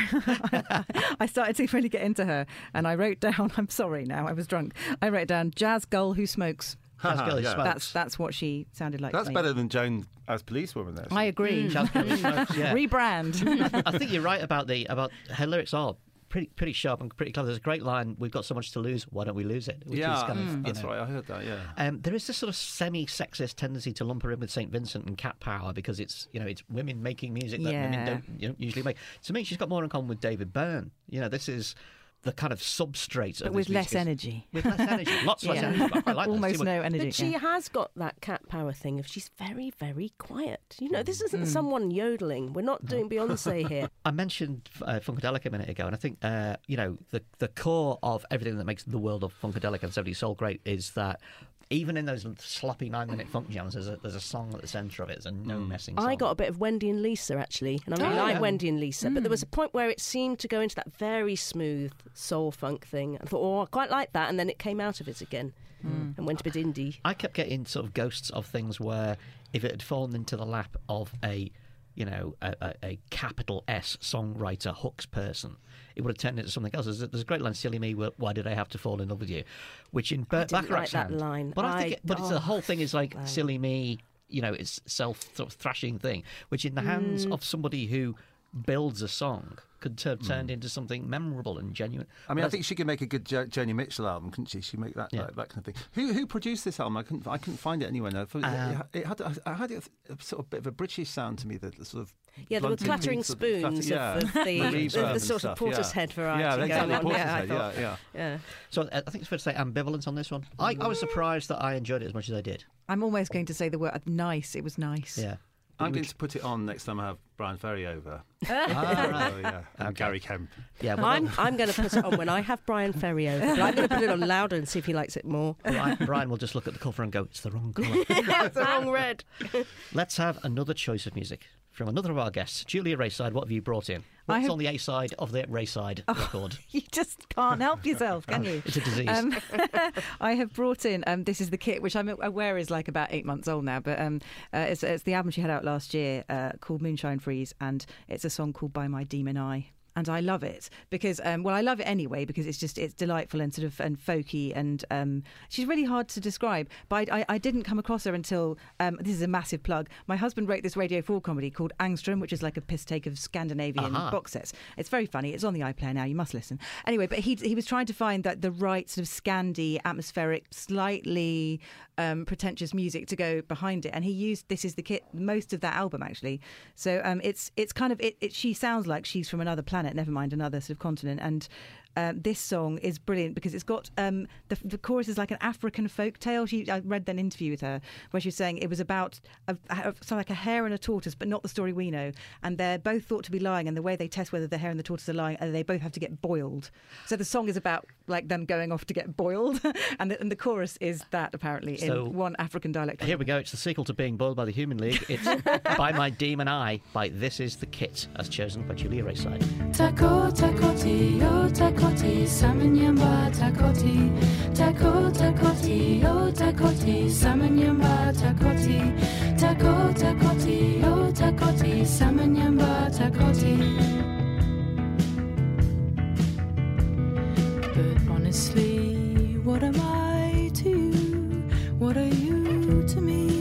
I started to really get into her, and I wrote down. I'm sorry, now I was drunk. I wrote down jazz gull who smokes. Jazz Girl Who Yeah. Smokes. That's what she sounded like. That's to me. better than Joan as policewoman. I agree. Jazz Girl Who Smokes, yeah. Rebrand. I think you're right about her lyrics are pretty sharp and pretty clever. There's a great line, "We've got so much to lose, why don't we lose it?" Which is kind of, that's right. I heard that. Yeah. There is this sort of semi-sexist tendency to lump her in with St. Vincent and Cat Power because it's women making music that women don't usually make. To me, she's got more in common with David Byrne. This is the kind of substrate, but with less energy. With less energy, lots less energy. I quite like almost that. no energy. But she has got that Cat Power thing of she's very, very quiet. This isn't someone yodeling. We're not doing Beyonce here. I mentioned Funkadelic a minute ago, and I think the core of everything that makes the world of Funkadelic and 70s Soul great is that even in those sloppy 9-minute funk jams, there's a song at the centre of it. It's a no-messing song. I got a bit of Wendy and Lisa, actually, and I really like Wendy and Lisa, but there was a point where it seemed to go into that very smooth soul funk thing. I thought, I quite like that, and then it came out of it again and went a bit indie. I kept getting sort of ghosts of things where if it had fallen into the lap of a capital S songwriter hooks person, it would have turned into something else. There's a great line, "Silly me, why did I have to fall in love with you?" Which in Burt Bacharach's like that hand, line. But I think it's the whole thing is like "silly me," it's self sort of thrashing thing, which in the hands of somebody who builds a song could have turned into something memorable and genuine. I mean, I think she could make a good Joni Mitchell album, couldn't she? She'd make that kind of thing. Who produced this album? I couldn't find it anywhere now. It had a sort of bit of a British sound to me, that sort of there were clattering spoons of the sort of Portishead variety. Yeah. So I think it's fair to say ambivalence on this one. I was surprised that I enjoyed it as much as I did. I'm almost going to say the word nice. It was nice. Yeah. I'm going to put it on next time I have Brian Ferry over. And Gary Kemp. Yeah, well, I'm going to put it on when I have Brian Ferry over. But I'm going to put it on louder and see if he likes it more. Brian will just look at the cover and go, "It's the wrong colour." It's the wrong red. Let's have another choice of music from another of our guests. Julia Rayside, what have you brought in? What's on the A side of the Rayside record? You just can't help yourself, can you? It's a disease. I have brought in This Is the Kit, which I'm aware is like about 8 months old now, but it's the album she had out last year called Moonshine Freeze, and it's a song called By My Demon Eye. And I love it because, I love it anyway because it's delightful and sort of and folky, and she's really hard to describe. But I didn't come across her until this is a massive plug. My husband wrote this Radio 4 comedy called Angstrom, which is like a piss take of Scandinavian box sets. It's very funny. It's on the iPlayer now. You must listen. Anyway, but he was trying to find the right sort of Scandi, atmospheric, slightly pretentious music to go behind it, and he used This Is the Kit most of that album actually. So it's kind of she sounds like she's from another planet, never mind another sort of continent, and this song is brilliant because it's got the chorus is like an African folk tale. I read an interview with her where she was saying it was about like a hare and a tortoise, but not the story we know, and they're both thought to be lying, and the way they test whether the hare and the tortoise are lying, they both have to get boiled. So the song is about like them going off to get boiled, and the chorus is that apparently in one African dialect. Here we go. It's the sequel to Being Boiled by the Human League. It's By My Demon Eye by This Is the Kit, as chosen by Julia Rayside. Tako takoti, oh takoti, samanyamba takoti. Tako takoti, oh takoti, samanyamba takoti. Tako takoti, oh takoti, samanyamba takoti. But honestly, what am I to you? What are you to me?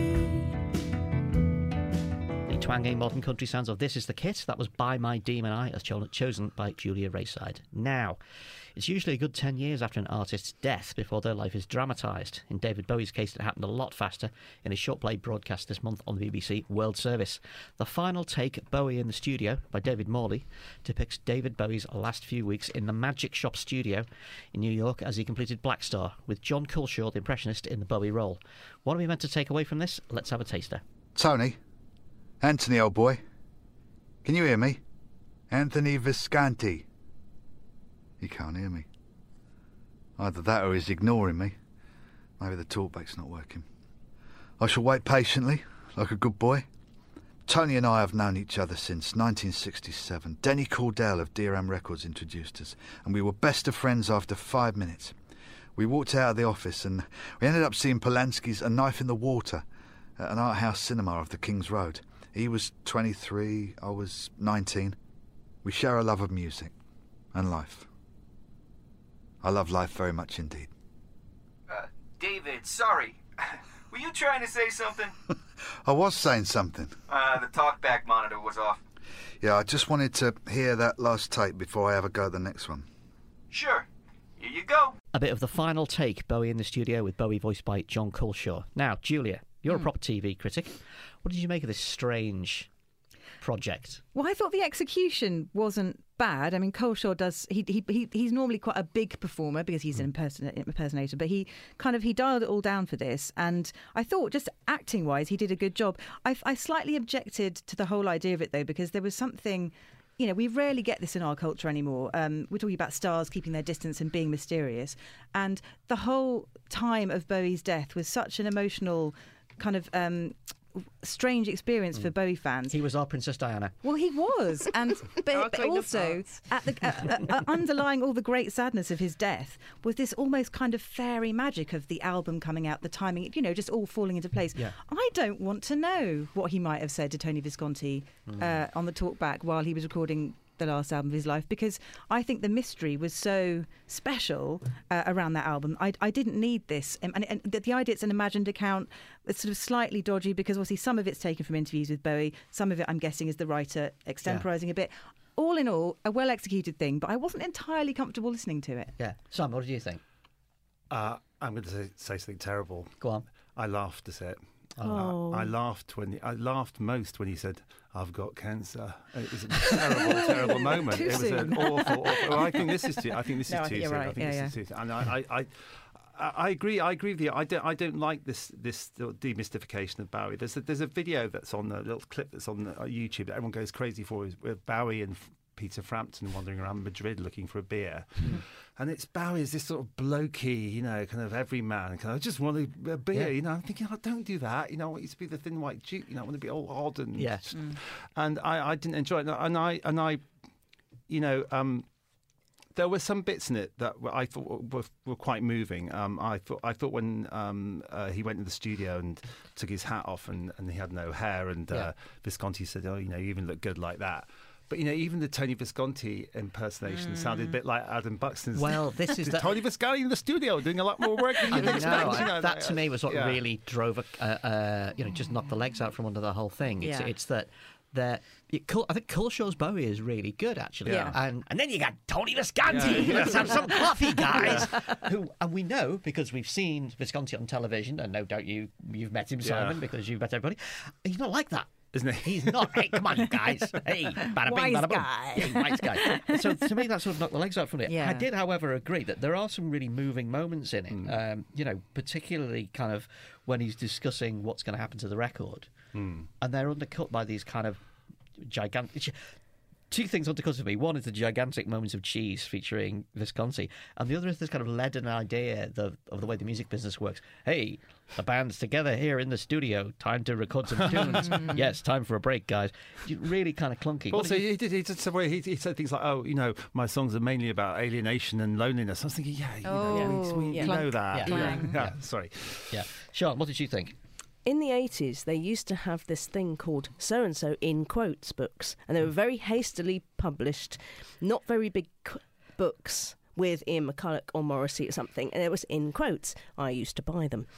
Twanging modern country sounds of This Is the Kit. That was By My Demon Eye, as chosen by Julia Rayside. Now, it's usually a good 10 years after an artist's death before their life is dramatised. In David Bowie's case, it happened a lot faster in a short play broadcast this month on the BBC World Service. The Final Take, Bowie in the Studio, by David Morley, depicts David Bowie's last few weeks in the Magic Shop studio in New York as he completed Black Star, with John Culshaw, the impressionist, in the Bowie role. What are we meant to take away from this? Let's have a taster. Tony. Anthony, old boy. Can you hear me? Anthony Visconti. He can't hear me. Either that or he's ignoring me. Maybe the talkback's not working. I shall wait patiently, like a good boy. Tony and I have known each other since 1967. Denny Cordell of DRM Records introduced us, and we were best of friends after 5 minutes. We walked out of the office and we ended up seeing Polanski's A Knife in the Water at an art house cinema off the King's Road. He was 23, I was 19. We share a love of music and life. I love life very much indeed. David, sorry. Were you trying to say something? I was saying something. The talkback monitor was off. Yeah, I just wanted to hear that last tape before I have a go at the next one. Sure. Here you go. A bit of the final take, Bowie in the studio with Bowie voiced by John Culshaw. Now, Julia, you're a proper TV critic. What did you make of this strange project? Well, I thought the execution wasn't bad. I mean, Culshaw does. He's normally quite a big performer because he's an impersonator, but he dialed it all down for this. And I thought, just acting wise, he did a good job. I slightly objected to the whole idea of it though, because there was something. You know, we rarely get this in our culture anymore. We're talking about stars keeping their distance and being mysterious. And the whole time of Bowie's death was such an emotional kind of strange experience for Bowie fans. He was our Princess Diana. Well, he was, but also at the underlying all the great sadness of his death was this almost kind of fairy magic of the album coming out, the timing, you know, just all falling into place. Yeah. I don't want to know what he might have said to Tony Visconti on the talkback while he was recording the last album of his life, because I think the mystery was so special around that album. I didn't need this, and the idea it's an imagined account. It's sort of slightly dodgy because obviously some of it's taken from interviews with Bowie, some of it I'm guessing is the writer extemporising a bit. All in all, a well executed thing, but I wasn't entirely comfortable listening to it. Yeah, Sam, what did you think? I'm going to say something terrible. Go on. I laughed at it. Oh. I laughed most when he said, "I've got cancer." It was a terrible, terrible moment. It was an awful. Well, I think this is too. I think this is too soon. right. I think this is too. And I agree. I agree with you. I don't like this demystification of Bowie. There's a video that's on the little clip that's on YouTube that everyone goes crazy for, is with Bowie and Peter Frampton wandering around Madrid looking for a beer. And it's Bowie as this sort of blokey, you know, kind of everyman, kind of just want a beer, you know. I'm thinking, oh, don't do that, you know. I want you to be the thin white Duke, you know. I want to be all odd and and I didn't enjoy it, and I, you know, there were some bits in it that I thought were quite moving. I thought when he went to the studio and took his hat off and he had no hair, and Visconti said, "Oh, you know, you even look good like that." But, you know, even the Tony Visconti impersonation sounded a bit like Adam Buxton's. Well, this is Tony Visconti in the studio doing a lot more work than you'd expect. You know, that to me was what really drove, just knocked the legs out from under the whole thing. It's that I think Culshaw's Bowie is really good, actually. Yeah. And then you got Tony Visconti. Let's have some coffee, guys. And we know, because we've seen Visconti on television, and no doubt you've met him, Simon, because you've met everybody. He's not like that. Isn't he? He's not. Hey, come on, you guys. Hey, bada bing, bada boom. Yeah, wise guy. So to me, that sort of knocked the legs out from it. Yeah. I did, however, agree that there are some really moving moments in it. You know, particularly kind of when he's discussing what's going to happen to the record, and they're undercut by these kind of gigantic. Two things undercut of me. One is the gigantic moments of cheese featuring Visconti, and the other is this kind of leaden idea of the way the music business works. Hey, the band's together here in the studio. Time to record some tunes. Yes, time for a break, guys. Really kind of clunky. Also, he said things like, "Oh, you know, my songs are mainly about alienation and loneliness." I was thinking, we know that. Yeah. Sorry. Yeah. Sean, what did you think? In the 80s, they used to have this thing called so-and-so in quotes books, and they were very hastily published, not very big books with Ian McCulloch or Morrissey or something, and it was in quotes. I used to buy them.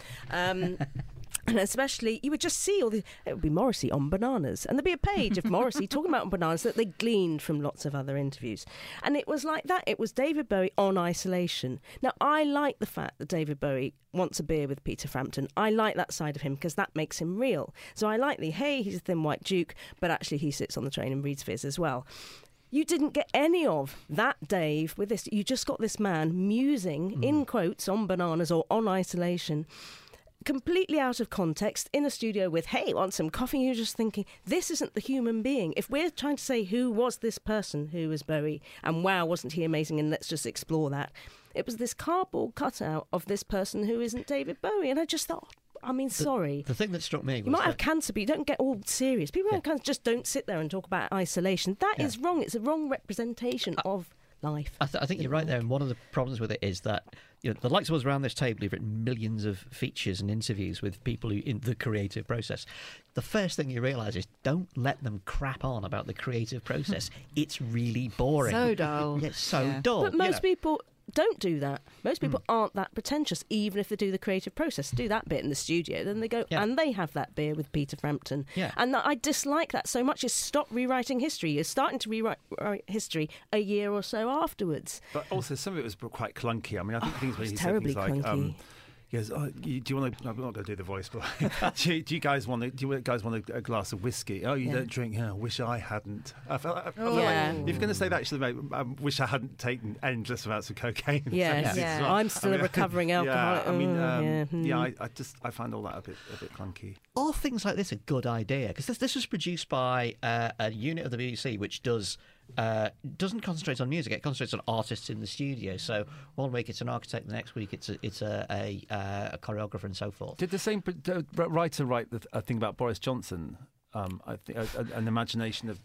And especially, you would just see it would be Morrissey on bananas, and there'd be a page of Morrissey talking about bananas that they gleaned from lots of other interviews. And it was like that. It was David Bowie on isolation. Now, I like the fact that David Bowie wants a beer with Peter Frampton. I like that side of him because that makes him real. So I like he's a thin white Duke, but actually he sits on the train and reads Fizz as well. You didn't get any of that, Dave, with this. You just got this man musing, in quotes, on bananas or on isolation, completely out of context, in a studio with, hey, want some coffee? You're just thinking, this isn't the human being. If we're trying to say who was this person who was Bowie, and wow, wasn't he amazing, and let's just explore that, it was this cardboard cutout of this person who isn't David Bowie. And I just thought, I mean, sorry. The thing that struck me was you might have cancer, but you don't get all serious. People who have cancer just don't sit there and talk about isolation. That is wrong. It's a wrong representation of life. I think you're right there, and one of the problems with it is that the likes of us around this table have written millions of features and interviews with people who in the creative process. The first thing you realise is don't let them crap on about the creative process. It's really boring. So dull. It's so dull. But most people don't do that. Most people aren't that pretentious, even if they do the creative process. Do that bit in the studio, then they go and they have that beer with Peter Frampton. Yeah. And I dislike that so much. Is stop rewriting history. You're starting to rewrite history a year or so afterwards. But also, some of it was quite clunky. I mean, I think things when he said terribly things like, clunky. he goes, do you want to? I'm not going to do the voice, but do you guys want? Do you guys want a glass of whiskey? Oh, you don't drink? Yeah, I wish I hadn't. I felt like Yeah. if you're going to say that, you should make, I wish I hadn't taken endless amounts of cocaine. Yes. as well. I'm still a recovering alcoholic. Yeah, I mean, yeah. I find all that a bit clunky. Are things like this a good idea? Because this was produced by a unit of the BBC which doesn't concentrate on music; it concentrates on artists in the studio. So one week it's an architect, the next week it's a choreographer, and so forth. Did the same writer write a thing about Boris Johnson? I think an imaginative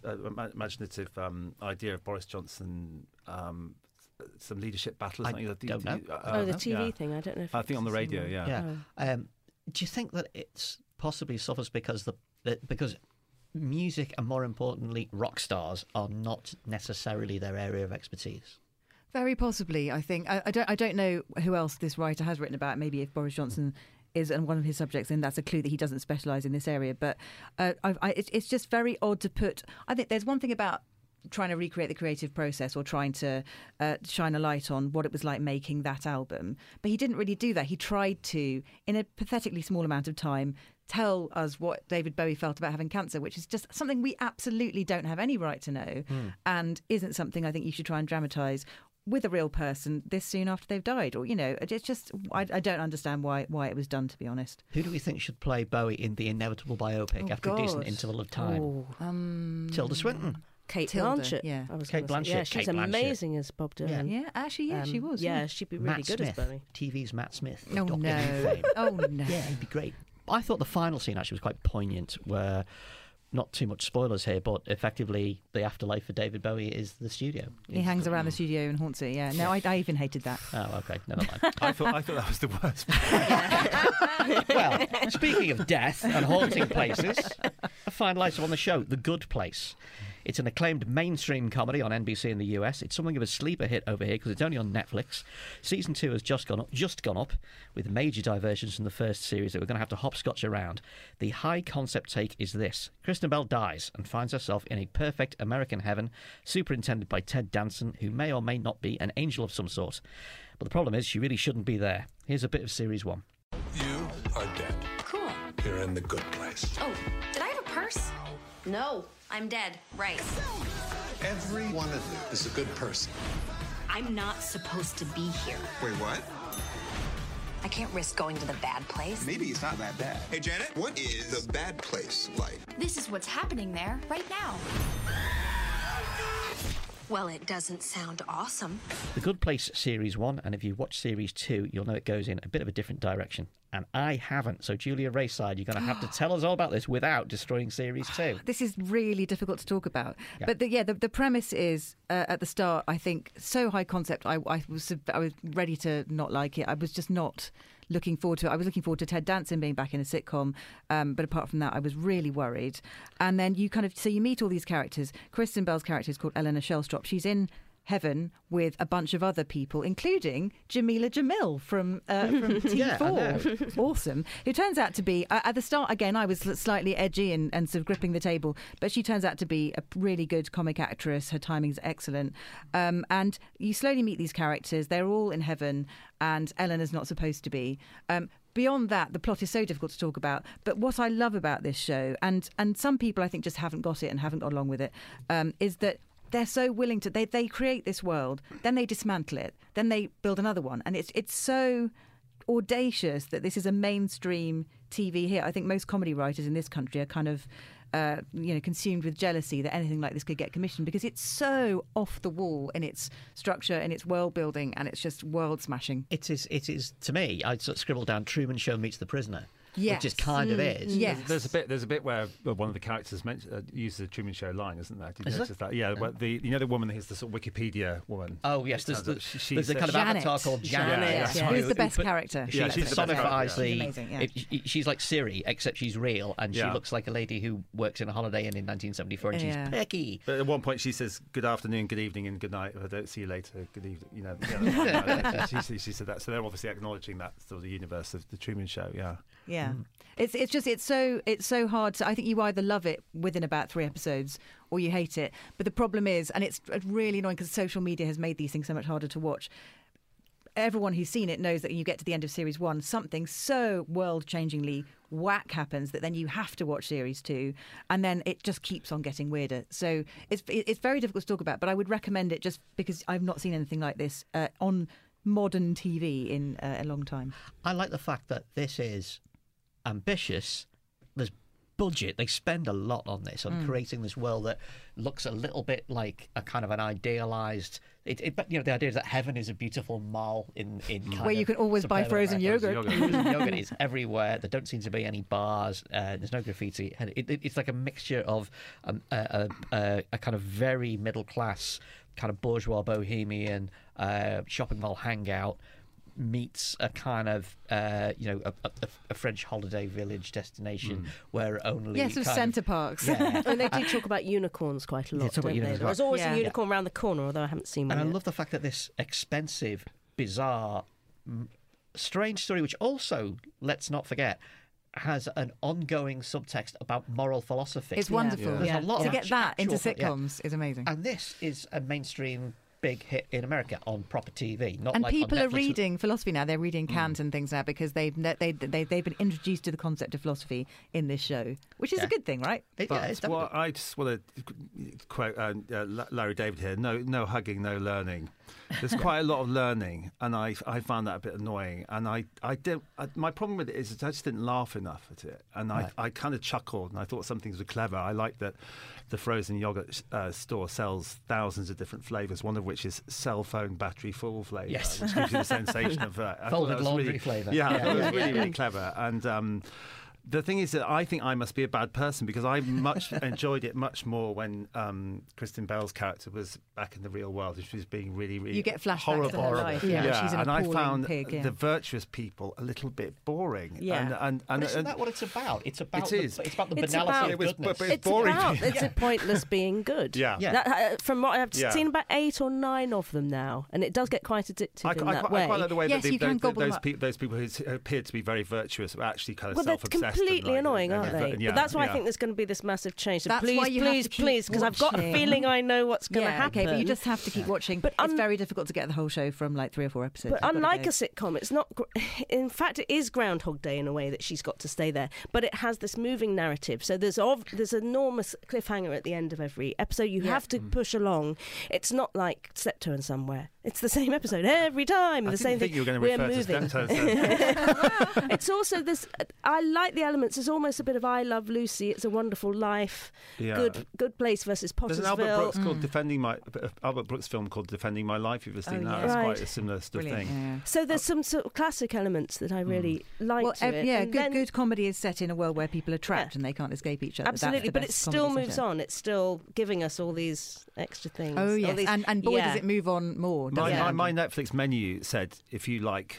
idea of Boris Johnson. Some leadership battles. I don't know. The TV thing. I don't know. If I think on the radio. Yeah. Do you think that it's possibly suffers because because music and, more importantly, rock stars are not necessarily their area of expertise? Very possibly, I think. I don't know who else this writer has written about. Maybe if Boris Johnson is one of his subjects, then that's a clue that he doesn't specialise in this area. But it's just very odd to put. I think there's one thing about trying to recreate the creative process or trying to shine a light on what it was like making that album. But he didn't really do that. He tried to, in a pathetically small amount of time, tell us what David Bowie felt about having cancer, which is just something we absolutely don't have any right to know and isn't something I think you should try and dramatise with a real person this soon after they've died. Or, it's just, I don't understand why it was done, to be honest. Who do we think should play Bowie in the inevitable biopic after a decent interval of time? Tilda Swinton. Kate Tilda, Blanchett. yeah. Kate Blanchett. Yeah, she's Kate Blanchett. amazing as Bob Dylan. Yeah, actually, she was. Yeah, she'd be really Matt good Smith, as Bowie. TV's Matt Smith. Oh, Doctor no. Who fame. Oh, no. Yeah, he'd be great. I thought the final scene actually was quite poignant, where, not too much spoilers here, but effectively the afterlife for David Bowie is the studio. He hangs around the studio and haunts it, yeah. No, I even hated that. Oh, okay, never mind. I thought that was the worst. Well, speaking of death and haunting places, a final item on the show, The Good Place. It's an acclaimed mainstream comedy on NBC in the US. It's something of a sleeper hit over here because it's only on Netflix. Season 2 has just gone up with major diversions from the first series that we're going to have to hopscotch around. The high concept take is this. Kristen Bell dies and finds herself in a perfect American heaven, superintended by Ted Danson, who may or may not be an angel of some sort. But the problem is she really shouldn't be there. Here's a bit of Series 1. You are dead. Cool. You're in the good place. Oh, did I have a purse? No, I'm dead. Right. Every one of you is a good person. I'm not supposed to be here. Wait, what? I can't risk going to the bad place. Maybe it's not that bad. Hey, Janet, what is the bad place like? This is what's happening there right now. Well, it doesn't sound awesome. The Good Place Series 1, and if you watch Series 2, you'll know it goes in a bit of a different direction. And I haven't. So, Julia Rayside, you're going to have to tell us all about this without destroying Series 2. This is really difficult to talk about. Yeah. But the premise is, at the start, I think, so high concept, I was ready to not like it. I was just not looking forward to it. I was looking forward to Ted Danson being back in a sitcom, but apart from that, I was really worried. And then you meet all these characters. Kristen Bell's character is called Eleanor Shellstrop. She's in heaven with a bunch of other people, including Jamila Jamil from T4. Awesome. Who turns out to be, at the start, again, I was slightly edgy and sort of gripping the table, but she turns out to be a really good comic actress. Her timing's excellent. And you slowly meet these characters. They're all in heaven, and Eleanor's not supposed to be. Beyond that, the plot is so difficult to talk about. But what I love about this show, and some people I think just haven't got it and haven't got along with it, is that they're so willing to, they create this world, then they dismantle it, then they build another one. And it's so audacious that this is a mainstream TV hit. I think most comedy writers in this country are kind of consumed with jealousy that anything like this could get commissioned, because it's so off the wall in its structure and its world building, and it's just world smashing. It is to me, I sort of scribbled down Truman Show meets The Prisoner. Yes. which is kind of is. Yes. There's a bit where one of the characters uses a Truman Show line, isn't there? Did you Is notice that? Yeah, where the woman who's the sort of Wikipedia woman. Oh yes, there's a kind of Janet. avatar called Janet. Who's the best character? Yeah, she's the best personifies character, She's amazing, yeah. she's like Siri, except she's real, and she looks like a lady who works in a Holiday Inn in 1974, and she's picky. But at one point she says, "Good afternoon, good evening, and good night. If I don't see you later, good evening." You know, she said that. So they're obviously acknowledging that sort of the universe of the Truman Show. Yeah. Yeah. It's so hard to, I think you either love it within about 3 episodes or you hate it. But the problem is, and it's really annoying because social media has made these things so much harder to watch. Everyone who's seen it knows that you get to the end of series 1, something so world-changingly whack happens that then you have to watch series 2, and then it just keeps on getting weirder. So it's very difficult to talk about, but I would recommend it just because I've not seen anything like this on modern TV in a long time. I like the fact that this is ambitious. There's budget. They spend a lot on this, on creating this world that looks a little bit like a kind of an idealized. The idea is that heaven is a beautiful mall in where you can always buy frozen yogurt. Frozen yogurt is everywhere. There don't seem to be any bars. There's no graffiti. And it's like a mixture of a kind of very middle class, kind of bourgeois bohemian shopping mall hangout meets a kind of a French holiday village destination where only Centre Parks. Yeah. And they do talk about unicorns quite a lot, don't they? There's always a unicorn around the corner, although I haven't seen one And yet. I love the fact that this expensive, bizarre, strange story, which also, let's not forget, has an ongoing subtext about moral philosophy. It's wonderful. There's a lot to of get that into actual- sitcoms is amazing. And this is a mainstream big hit in America on proper TV. Not And like people on are Netflix. reading philosophy now. They're reading Kant and things now because they've been introduced to the concept of philosophy in this show, which is a good thing, right? It's Well, I just want to quote Larry David here. No hugging, no learning. There's quite a lot of learning, and I found that a bit annoying. And my problem with it is that I just didn't laugh enough at it, and I kind of chuckled, and I thought some things were clever. I like that the frozen yogurt store sells thousands of different flavours, one of which is cell phone battery full flavour, Yes. which gives you the sensation of folded laundry flavour. Yeah, it was really clever. And the thing is that I think I must be a bad person because I much enjoyed it much more when Kristen Bell's character was back in the real world. She was being really, really You get flashbacks horrible. to her life. Yeah, she's an and I appalling found pig, the virtuous people a little bit boring. Yeah. And isn't that what it's about? It's about it's about the It's banality about- of goodness. but it's boring. It's a pointless being good. Yeah. That, from what I've seen, about 8 or 9 of them now, and it does get quite addictive in that way. I quite like the way Yes, that you can gobble them up. those people who appeared to be very virtuous were actually kind of Well, they're self-obsessed. completely annoying, aren't they? Yeah, But that's why yeah. I think there's going to be this massive change. So That's please, why you have please, to keep please, because I've got a watching. feeling I know what's going to happen. Okay, but you just have to keep watching. But it's very difficult to get the whole show from like 3 or 4 episodes. But You've got to unlike go. a sitcom, it's not. In fact, it is Groundhog Day in a way that she's got to stay there. But it has this moving narrative. So there's enormous cliffhanger at the end of every episode. You have to push along. It's not like Steptoe and Somewhere. It's the same episode every time. The same I think thing. you were going to We're refer moving. to Steptoe. It's also this. I like the elements. There's almost a bit of I Love Lucy. It's a Wonderful Life. Yeah. Good Place versus There's an Albert Pottersville. Brooks called Albert Brooks film called Defending My Life. You've ever seen that? It's Right. quite a similar sort of thing. Yeah. So there's some sort of classic elements that I really like. Well, to it. And good comedy is set in a world where people are trapped and they can't escape each other. That's Absolutely, the but it best still comedy moves set. on. It's still giving us all these extra things. Oh all yes, these- and boy yeah. does it move on more. doesn't it? My Netflix menu said if you like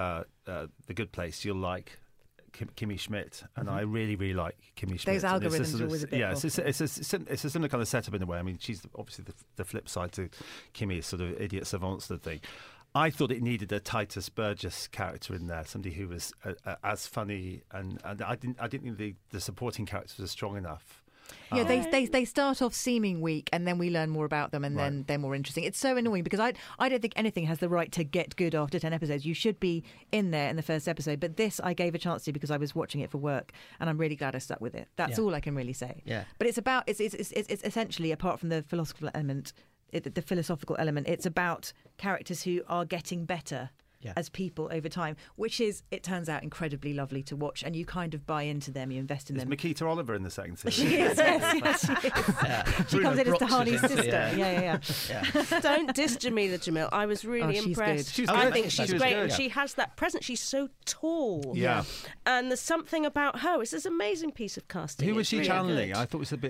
The Good Place, you'll like Kimmy Schmidt, and I really, really like Kimmy Schmidt. Those And it's a algorithms sort are of- always a bit yeah, off. it's a similar kind of setup in a way. I mean, she's obviously the flip side to Kimmy's sort of idiot savant sort of thing. I thought it needed a Titus Burgess character in there, somebody who was as funny, and I didn't think the supporting characters were strong enough. Yeah, they start off seeming weak, and then we learn more about them, and then they're more interesting. It's so annoying because I don't think anything has the right to get good after 10 episodes. You should be in there in the first episode, but this I gave a chance to because I was watching it for work, and I'm really glad I stuck with it. That's all I can really say. Yeah. But it's about it's essentially, apart from the philosophical element, it's about characters who are getting better as people over time, which is, it turns out, incredibly lovely to watch, and you kind of buy into them, you invest in Is them. Makita Oliver in the second season? She is, yes, she is. She comes in as Tahani's sister. Yeah. Don't diss Jamila Jamil. I was really she's impressed. good. I think she's great, and yeah. she has that presence. She's so tall. Yeah. And there's something about her. It's this amazing piece of casting. Who was It's she really channeling? good. I thought it was a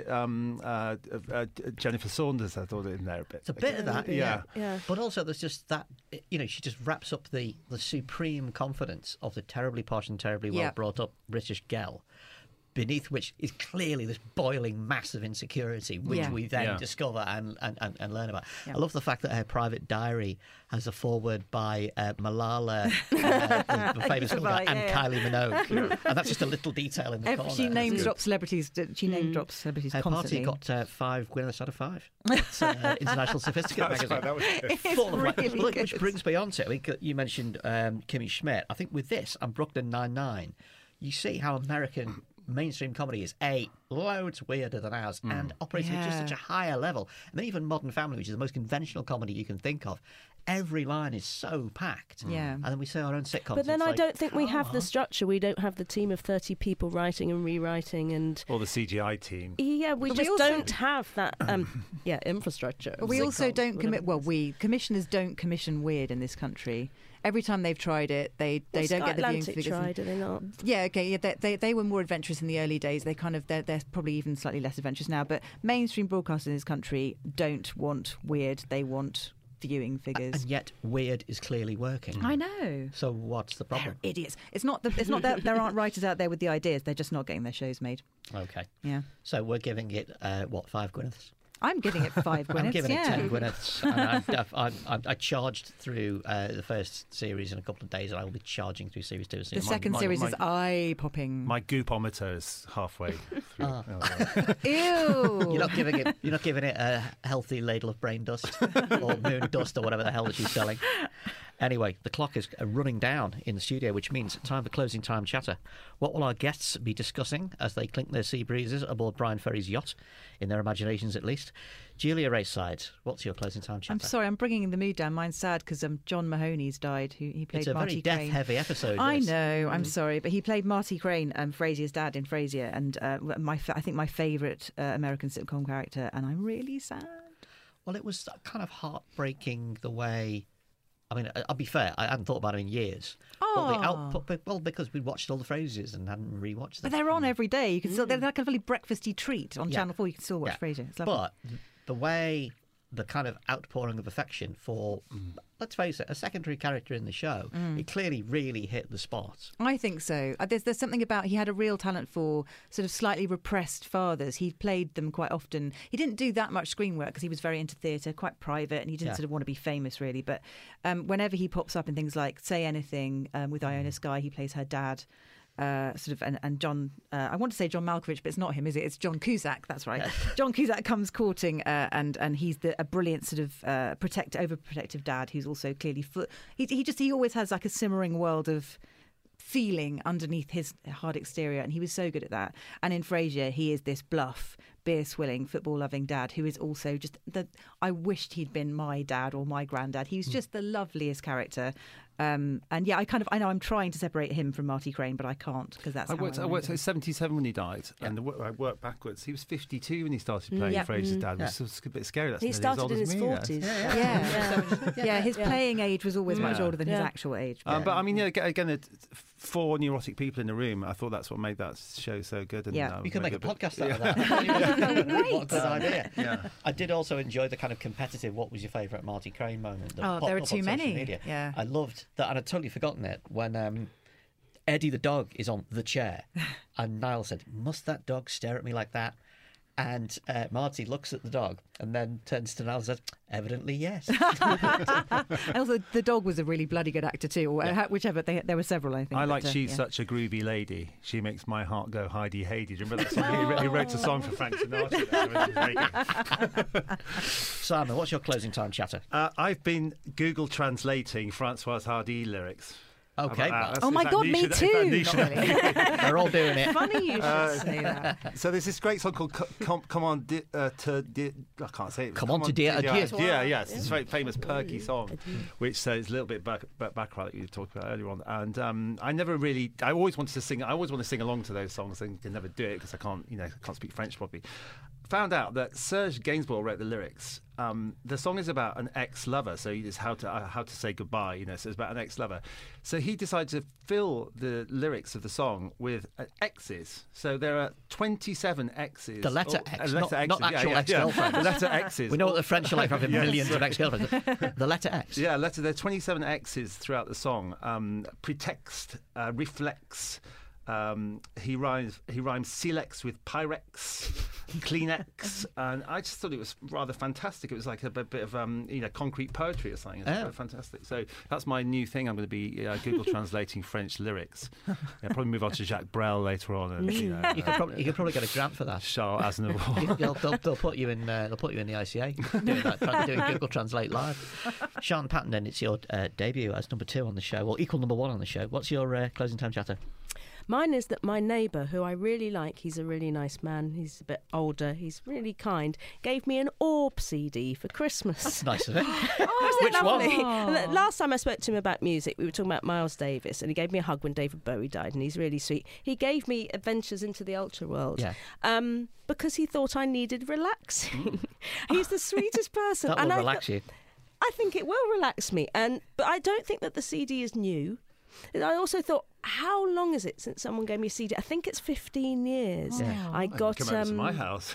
bit Jennifer Saunders. I thought it in there a bit. It's a bit of that, yeah. But also, there's just that, she just wraps up the supreme confidence of the terribly posh and terribly well brought up British girl, beneath which is clearly this boiling mass of insecurity, which we then discover and learn about. I love the fact that her private diary has a foreword by Malala, the famous woman, and Kylie Minogue. And that's just a little detail in the corner. She name drops celebrities. She name drops celebrities her constantly. Party got 5 Gwyneths out of 5. It's International Sophisticate magazine. Right, that was Full of really well, good. which brings me on to, I mean, you mentioned Kimmy Schmidt. I think with this and Brooklyn Nine-Nine, you see how American mainstream comedy is loads weirder than ours and operating at just such a higher level. I mean, even Modern Family, which is the most conventional comedy you can think of, every line is so packed. And then we say our own sitcoms. But then I don't think we have the structure. We don't have the team of 30 people writing and rewriting and... Or the CGI team. Yeah, we just don't have that infrastructure. We also don't commit... Well, commissioners don't commission weird in this country. Every time they've tried it, they don't get the viewing figures. Tried, do they not? Yeah, okay. Yeah, they were more adventurous in the early days. They're probably even slightly less adventurous now. But mainstream broadcasters in this country don't want weird. They want viewing figures. And yet, weird is clearly working. I know. So what's the problem? They're idiots. It's not that there aren't writers out there with the ideas. They're just not getting their shows made. Okay. Yeah. So we're giving it 5 Gwyneths? I'm giving it 5 Gwyneths. I'm giving it 10 Gwyneths. And I charged through the first series in a couple of days, and I will be charging through series 2. The second series is eye-popping. My goopometer is halfway through. Ew! You're not giving it a healthy ladle of brain dust or moon dust or whatever the hell that she's selling. Anyway, the clock is running down in the studio, which means time for closing time chatter. What will our guests be discussing as they clink their sea breezes aboard Brian Ferry's yacht, in their imaginations at least? Julia Rayside, what's your closing time chatter? I'm sorry, I'm bringing the mood down. Mine's sad because John Mahoney's died. He played Marty It's a very Crane. death-heavy episode. I know, I'm sorry, but he played Marty Crane, Frasier's dad in Frasier, and I think my favourite American sitcom character, and I'm really sad. Well, it was kind of heartbreaking the way... I mean, I'll be fair, I hadn't thought about it in years. Oh. The output, because we watched all the Frasers and hadn't rewatched them. But they're on every day. You can still, they're like a really breakfasty treat on Channel 4. You can still watch Frasier. It's lovely. But the way, the kind of outpouring of affection for, let's face it, a secondary character in the show, it clearly really hit the spot. I think so. There's something about, he had a real talent for sort of slightly repressed fathers. He played them quite often. He didn't do that much screen work because he was very into theatre, quite private, and he didn't sort of want to be famous really. But whenever he pops up in things like Say Anything with Iona Skye, he plays her dad. And John, I want to say John Malkovich, but it's not him, is it? It's John Cusack. That's right. John Cusack comes courting, and he's a brilliant sort of overprotective dad who's also clearly he always has like a simmering world of feeling underneath his hard exterior, and he was so good at that. And in Frasier, he is this bluff, beer-swilling, football-loving dad who is also just I wished he'd been my dad or my granddad. He was just the loveliest character. And yeah, I know I'm trying to separate him from Marty Crane, but I can't because that's I worked at 77 when he died, and I worked backwards. He was 52 when he started playing Frasier's dad. It was a bit scary. That's he started in his 40s. Yeah, his playing age was always much older than his actual age. But I mean, again, 4 neurotic people in the room. I thought that's what made that show so good. And, you can make a podcast out of that. What a good idea. Yeah. I did also enjoy the kind of competitive, what was your favourite Marty Crane moment? There are too many. Yeah. I loved that, and I'd totally forgotten it when Eddie the dog is on the chair, and Niall said, "Must that dog stare at me like that?" And Marty looks at the dog and then turns to Niall and says, "Evidently, yes." Also, the dog was a really bloody good actor too, or whichever. There were several, I think. I like She's Such a Groovy Lady. She makes my heart go Heidi Heidi. Do you remember that song? He wrote a song for Frank Sinatra. Simon, what's your closing time chatter? I've been Google translating Françoise Hardy lyrics. Okay. How about that? Oh my Is that God, niche? me Is that too. niche? They're all doing it. Funny you should say that. So there's this great song called "Come On," I can't say it. Come on to Dear Adieu. Yeah, it's this very famous Perky song, which is a little bit background that you talked about earlier on. And I always wanted to sing. I always want to sing along to those songs, and can never do it because I can't speak French properly. Found out that Serge Gainsbourg wrote the lyrics. The song is about an ex-lover, so it's how to say goodbye. So it's about an ex-lover. So he decided to fill the lyrics of the song with X's. So there are 27 X's. The letter X, not actual yeah. ex-girlfriends. The letter X's. We know what the French are like for having millions of ex-girlfriends. The letter X. Yeah, there are 27 X's throughout the song. Pretext, reflex. He rhymes Silex with Pyrex, Kleenex, and I just thought it was rather fantastic. It was like a bit of concrete poetry or something. It's quite fantastic. So that's my new thing. I'm going to be Google translating French lyrics. Probably move on to Jacques Brel later on. And, you could probably get a grant for that. Charles Aznavour. They'll put you in. They'll put you in the ICA doing that. Doing Google Translate live. Sean Patton, then it's your debut as number 2 on the show, or equal number 1 on the show. What's your closing time chatter? Mine is that my neighbour, who I really like, he's a really nice man, he's a bit older, he's really kind, gave me an Orb CD for Christmas. That's nice of it. Which one? And last time I spoke to him about music, we were talking about Miles Davis, and he gave me a hug when David Bowie died, and he's really sweet. He gave me Adventures into the Ultra World. Yeah. Because he thought I needed relaxing. He's the sweetest person. That will relax you. I think it will relax me, but I don't think that the CD is new. I also thought, how long is it since someone gave me a CD? I think it's 15 years. Yeah. I got come over to my house.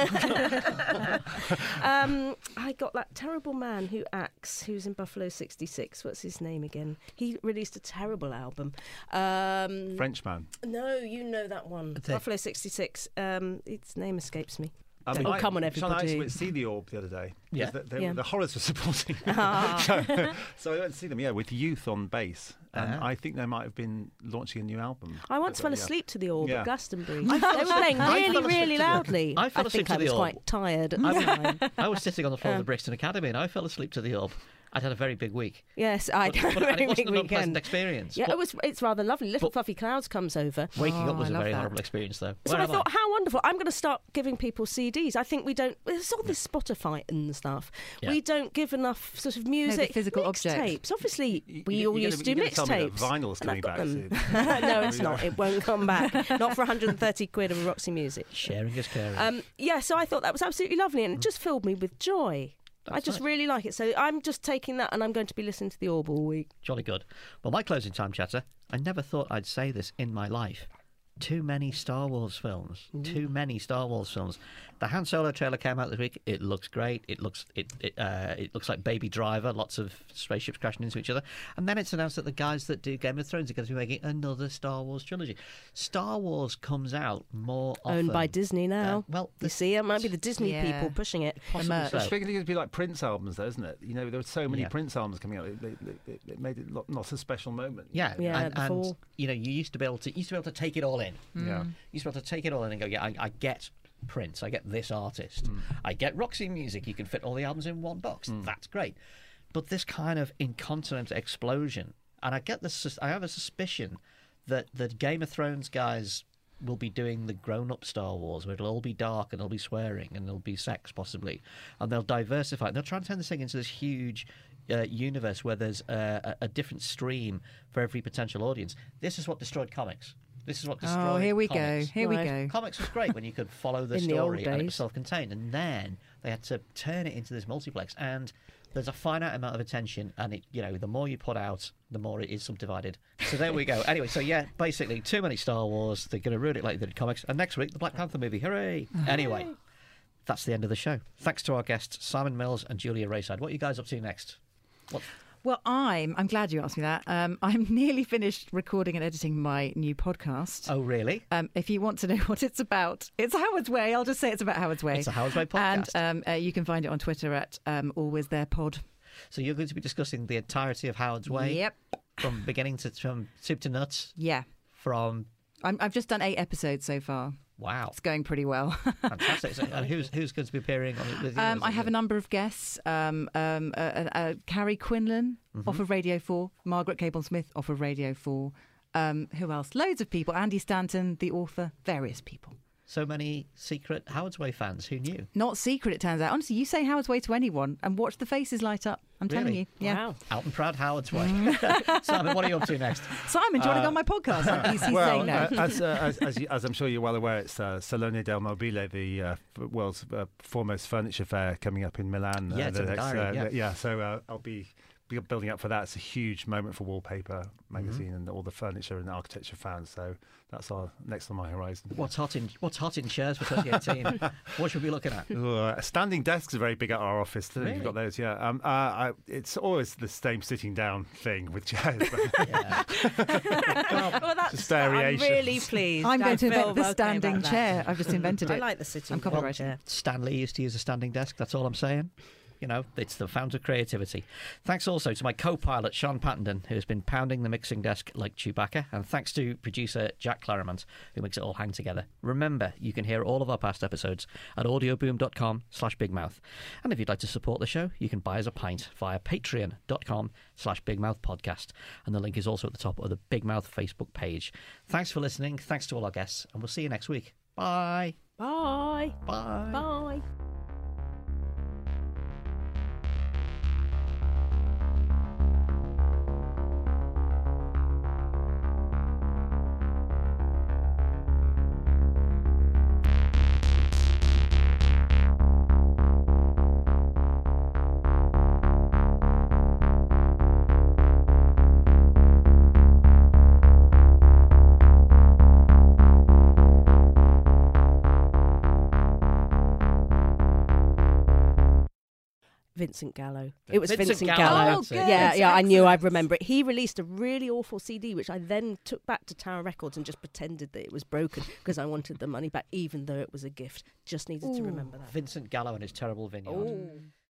I got that terrible man who acts, who's in Buffalo 66. What's his name again? He released a terrible album. Frenchman. No, you know that one. Buffalo 66. Its name escapes me. Come on, everybody. Sean, I actually went to see the Orb the other day. Yeah. The horrors were supporting. So I went to see them, with Youth on bass. And I think they might have been launching a new album. I once fell asleep to the Orb at Glastonbury. They were playing really loudly. I fell asleep to the was Orb. quite tired at the time. I was sitting on the floor of the Brixton Academy and I fell asleep to the Orb. I'd had a very big week. Yes, I'd had a very big it wasn't an weekend. unpleasant experience. Yeah, it's rather lovely. Little Fluffy Clouds comes over. Waking up was a very horrible experience, though. So I thought, how wonderful. I'm going to start giving people CDs. I think we don't... There's all this Spotify and stuff. Yeah. We don't give enough sort of music. the physical object. Mixtapes. Obviously, we all used to do mixtapes. Vinyl's coming back soon. No, it's not. It won't come back. Not for 130 quid of Roxy Music. Sharing is caring. So I thought that was absolutely lovely and it just filled me with joy. I just really like it. So I'm just taking that and I'm going to be listening to the Orb all week. Jolly good. Well, my closing time chatter, I never thought I'd say this in my life. Too many Star Wars films. Too many Star Wars films. The Han Solo trailer came out this week. It looks great. It looks like Baby Driver. Lots of spaceships crashing into each other. And then it's announced that the guys that do Game of Thrones are going to be making another Star Wars trilogy. Star Wars comes out more often. Owned by Disney now. You see, it might be the Disney people pushing it. It's going to be like Prince albums, though, isn't it? There were so many Prince albums coming out. It made it not a special moment. Yeah, and you used to be able to take it all in. Yeah, you used to be able to take it all in and go, I get Prince, I get this artist, I get Roxy Music. You can fit all the albums in one box. That's great. But this kind of incontinent explosion, and I have a suspicion that the Game of Thrones guys will be doing the grown-up Star Wars, where it'll all be dark and there'll be swearing and there'll be sex possibly, and they'll diversify. And they'll try and turn this thing into this huge universe where there's a different stream for every potential audience. This is what destroyed comics. This is what destroyed comics. Here we go. Comics was great when you could follow the story and it was self-contained, and then they had to turn it into this multiplex, and there's a finite amount of attention, and the more you put out, the more it is subdivided. So there we go. Anyway, so basically too many Star Wars. They're going to ruin it like they did comics, and next week the Black Panther movie. Hooray! Anyway, that's the end of the show. Thanks to our guests Simon Mills and Julia Rayside. What are you guys up to next? Well, I'm glad you asked me that. I'm nearly finished recording and editing my new podcast. Oh, really? If you want to know what it's about, it's Howard's Way. I'll just say it's about Howard's Way. It's a Howard's Way podcast. And you can find it on Twitter at Always There Pod. So you're going to be discussing the entirety of Howard's Way? Yep. From beginning from soup to nuts? Yeah. From... I've just done 8 episodes so far. Wow. It's going pretty well. Fantastic. So, and who's going to be appearing on it with you? I have a number of guests. Carrie Quinlan off of Radio 4, Margaret Cabell-Smith off of Radio 4. Who else? Loads of people. Andy Stanton, the author, various people. So many secret Howard's Way fans. Who knew? Not secret, it turns out. Honestly, you say Howard's Way to anyone and watch the faces light up. I'm telling you. Yeah. Wow. Out and proud Howard's Way. Simon, what are you up to next? Simon, do you want to go on my podcast? He's saying no. As I'm sure you're well aware, it's Salone del Mobile, the world's foremost furniture fair, coming up in Milan. Yeah, it's in the diary, so I'll be building up for that. It's a huge moment for Wallpaper magazine and all the furniture and architecture fans. So that's next on my horizon. What's hot in shares for 2018? What should we be looking at? Standing desks are very big at our office. Really? You've got those, yeah. It's always the same sitting down thing with chairs. Well, that's just variations. I'm really pleased. I'm going to invent the okay standing chair. I've just invented it. I like the sitting chair. Stanley used to use a standing desk. That's all I'm saying. You know, it's the fount of creativity. Thanks also to my co-pilot, Sean Pattenden, who's been pounding the mixing desk like Chewbacca. And thanks to producer Jack Claremont, who makes it all hang together. Remember, you can hear all of our past episodes at audioboom.com/bigmouth. And if you'd like to support the show, you can buy us a pint via patreon.com/bigmouthpodcast. And the link is also at the top of the Big Mouth Facebook page. Thanks for listening. Thanks to all our guests. And we'll see you next week. Bye. Bye. Bye. Bye. Vincent Gallo. It was Vincent Gallo. Oh, good. Yeah, Excellent. I knew I'd remember it. He released a really awful CD, which I then took back to Tower Records and just pretended that it was broken because I wanted the money back, even though it was a gift. Just needed to remember that. Vincent Gallo and his terrible vineyard. Ooh.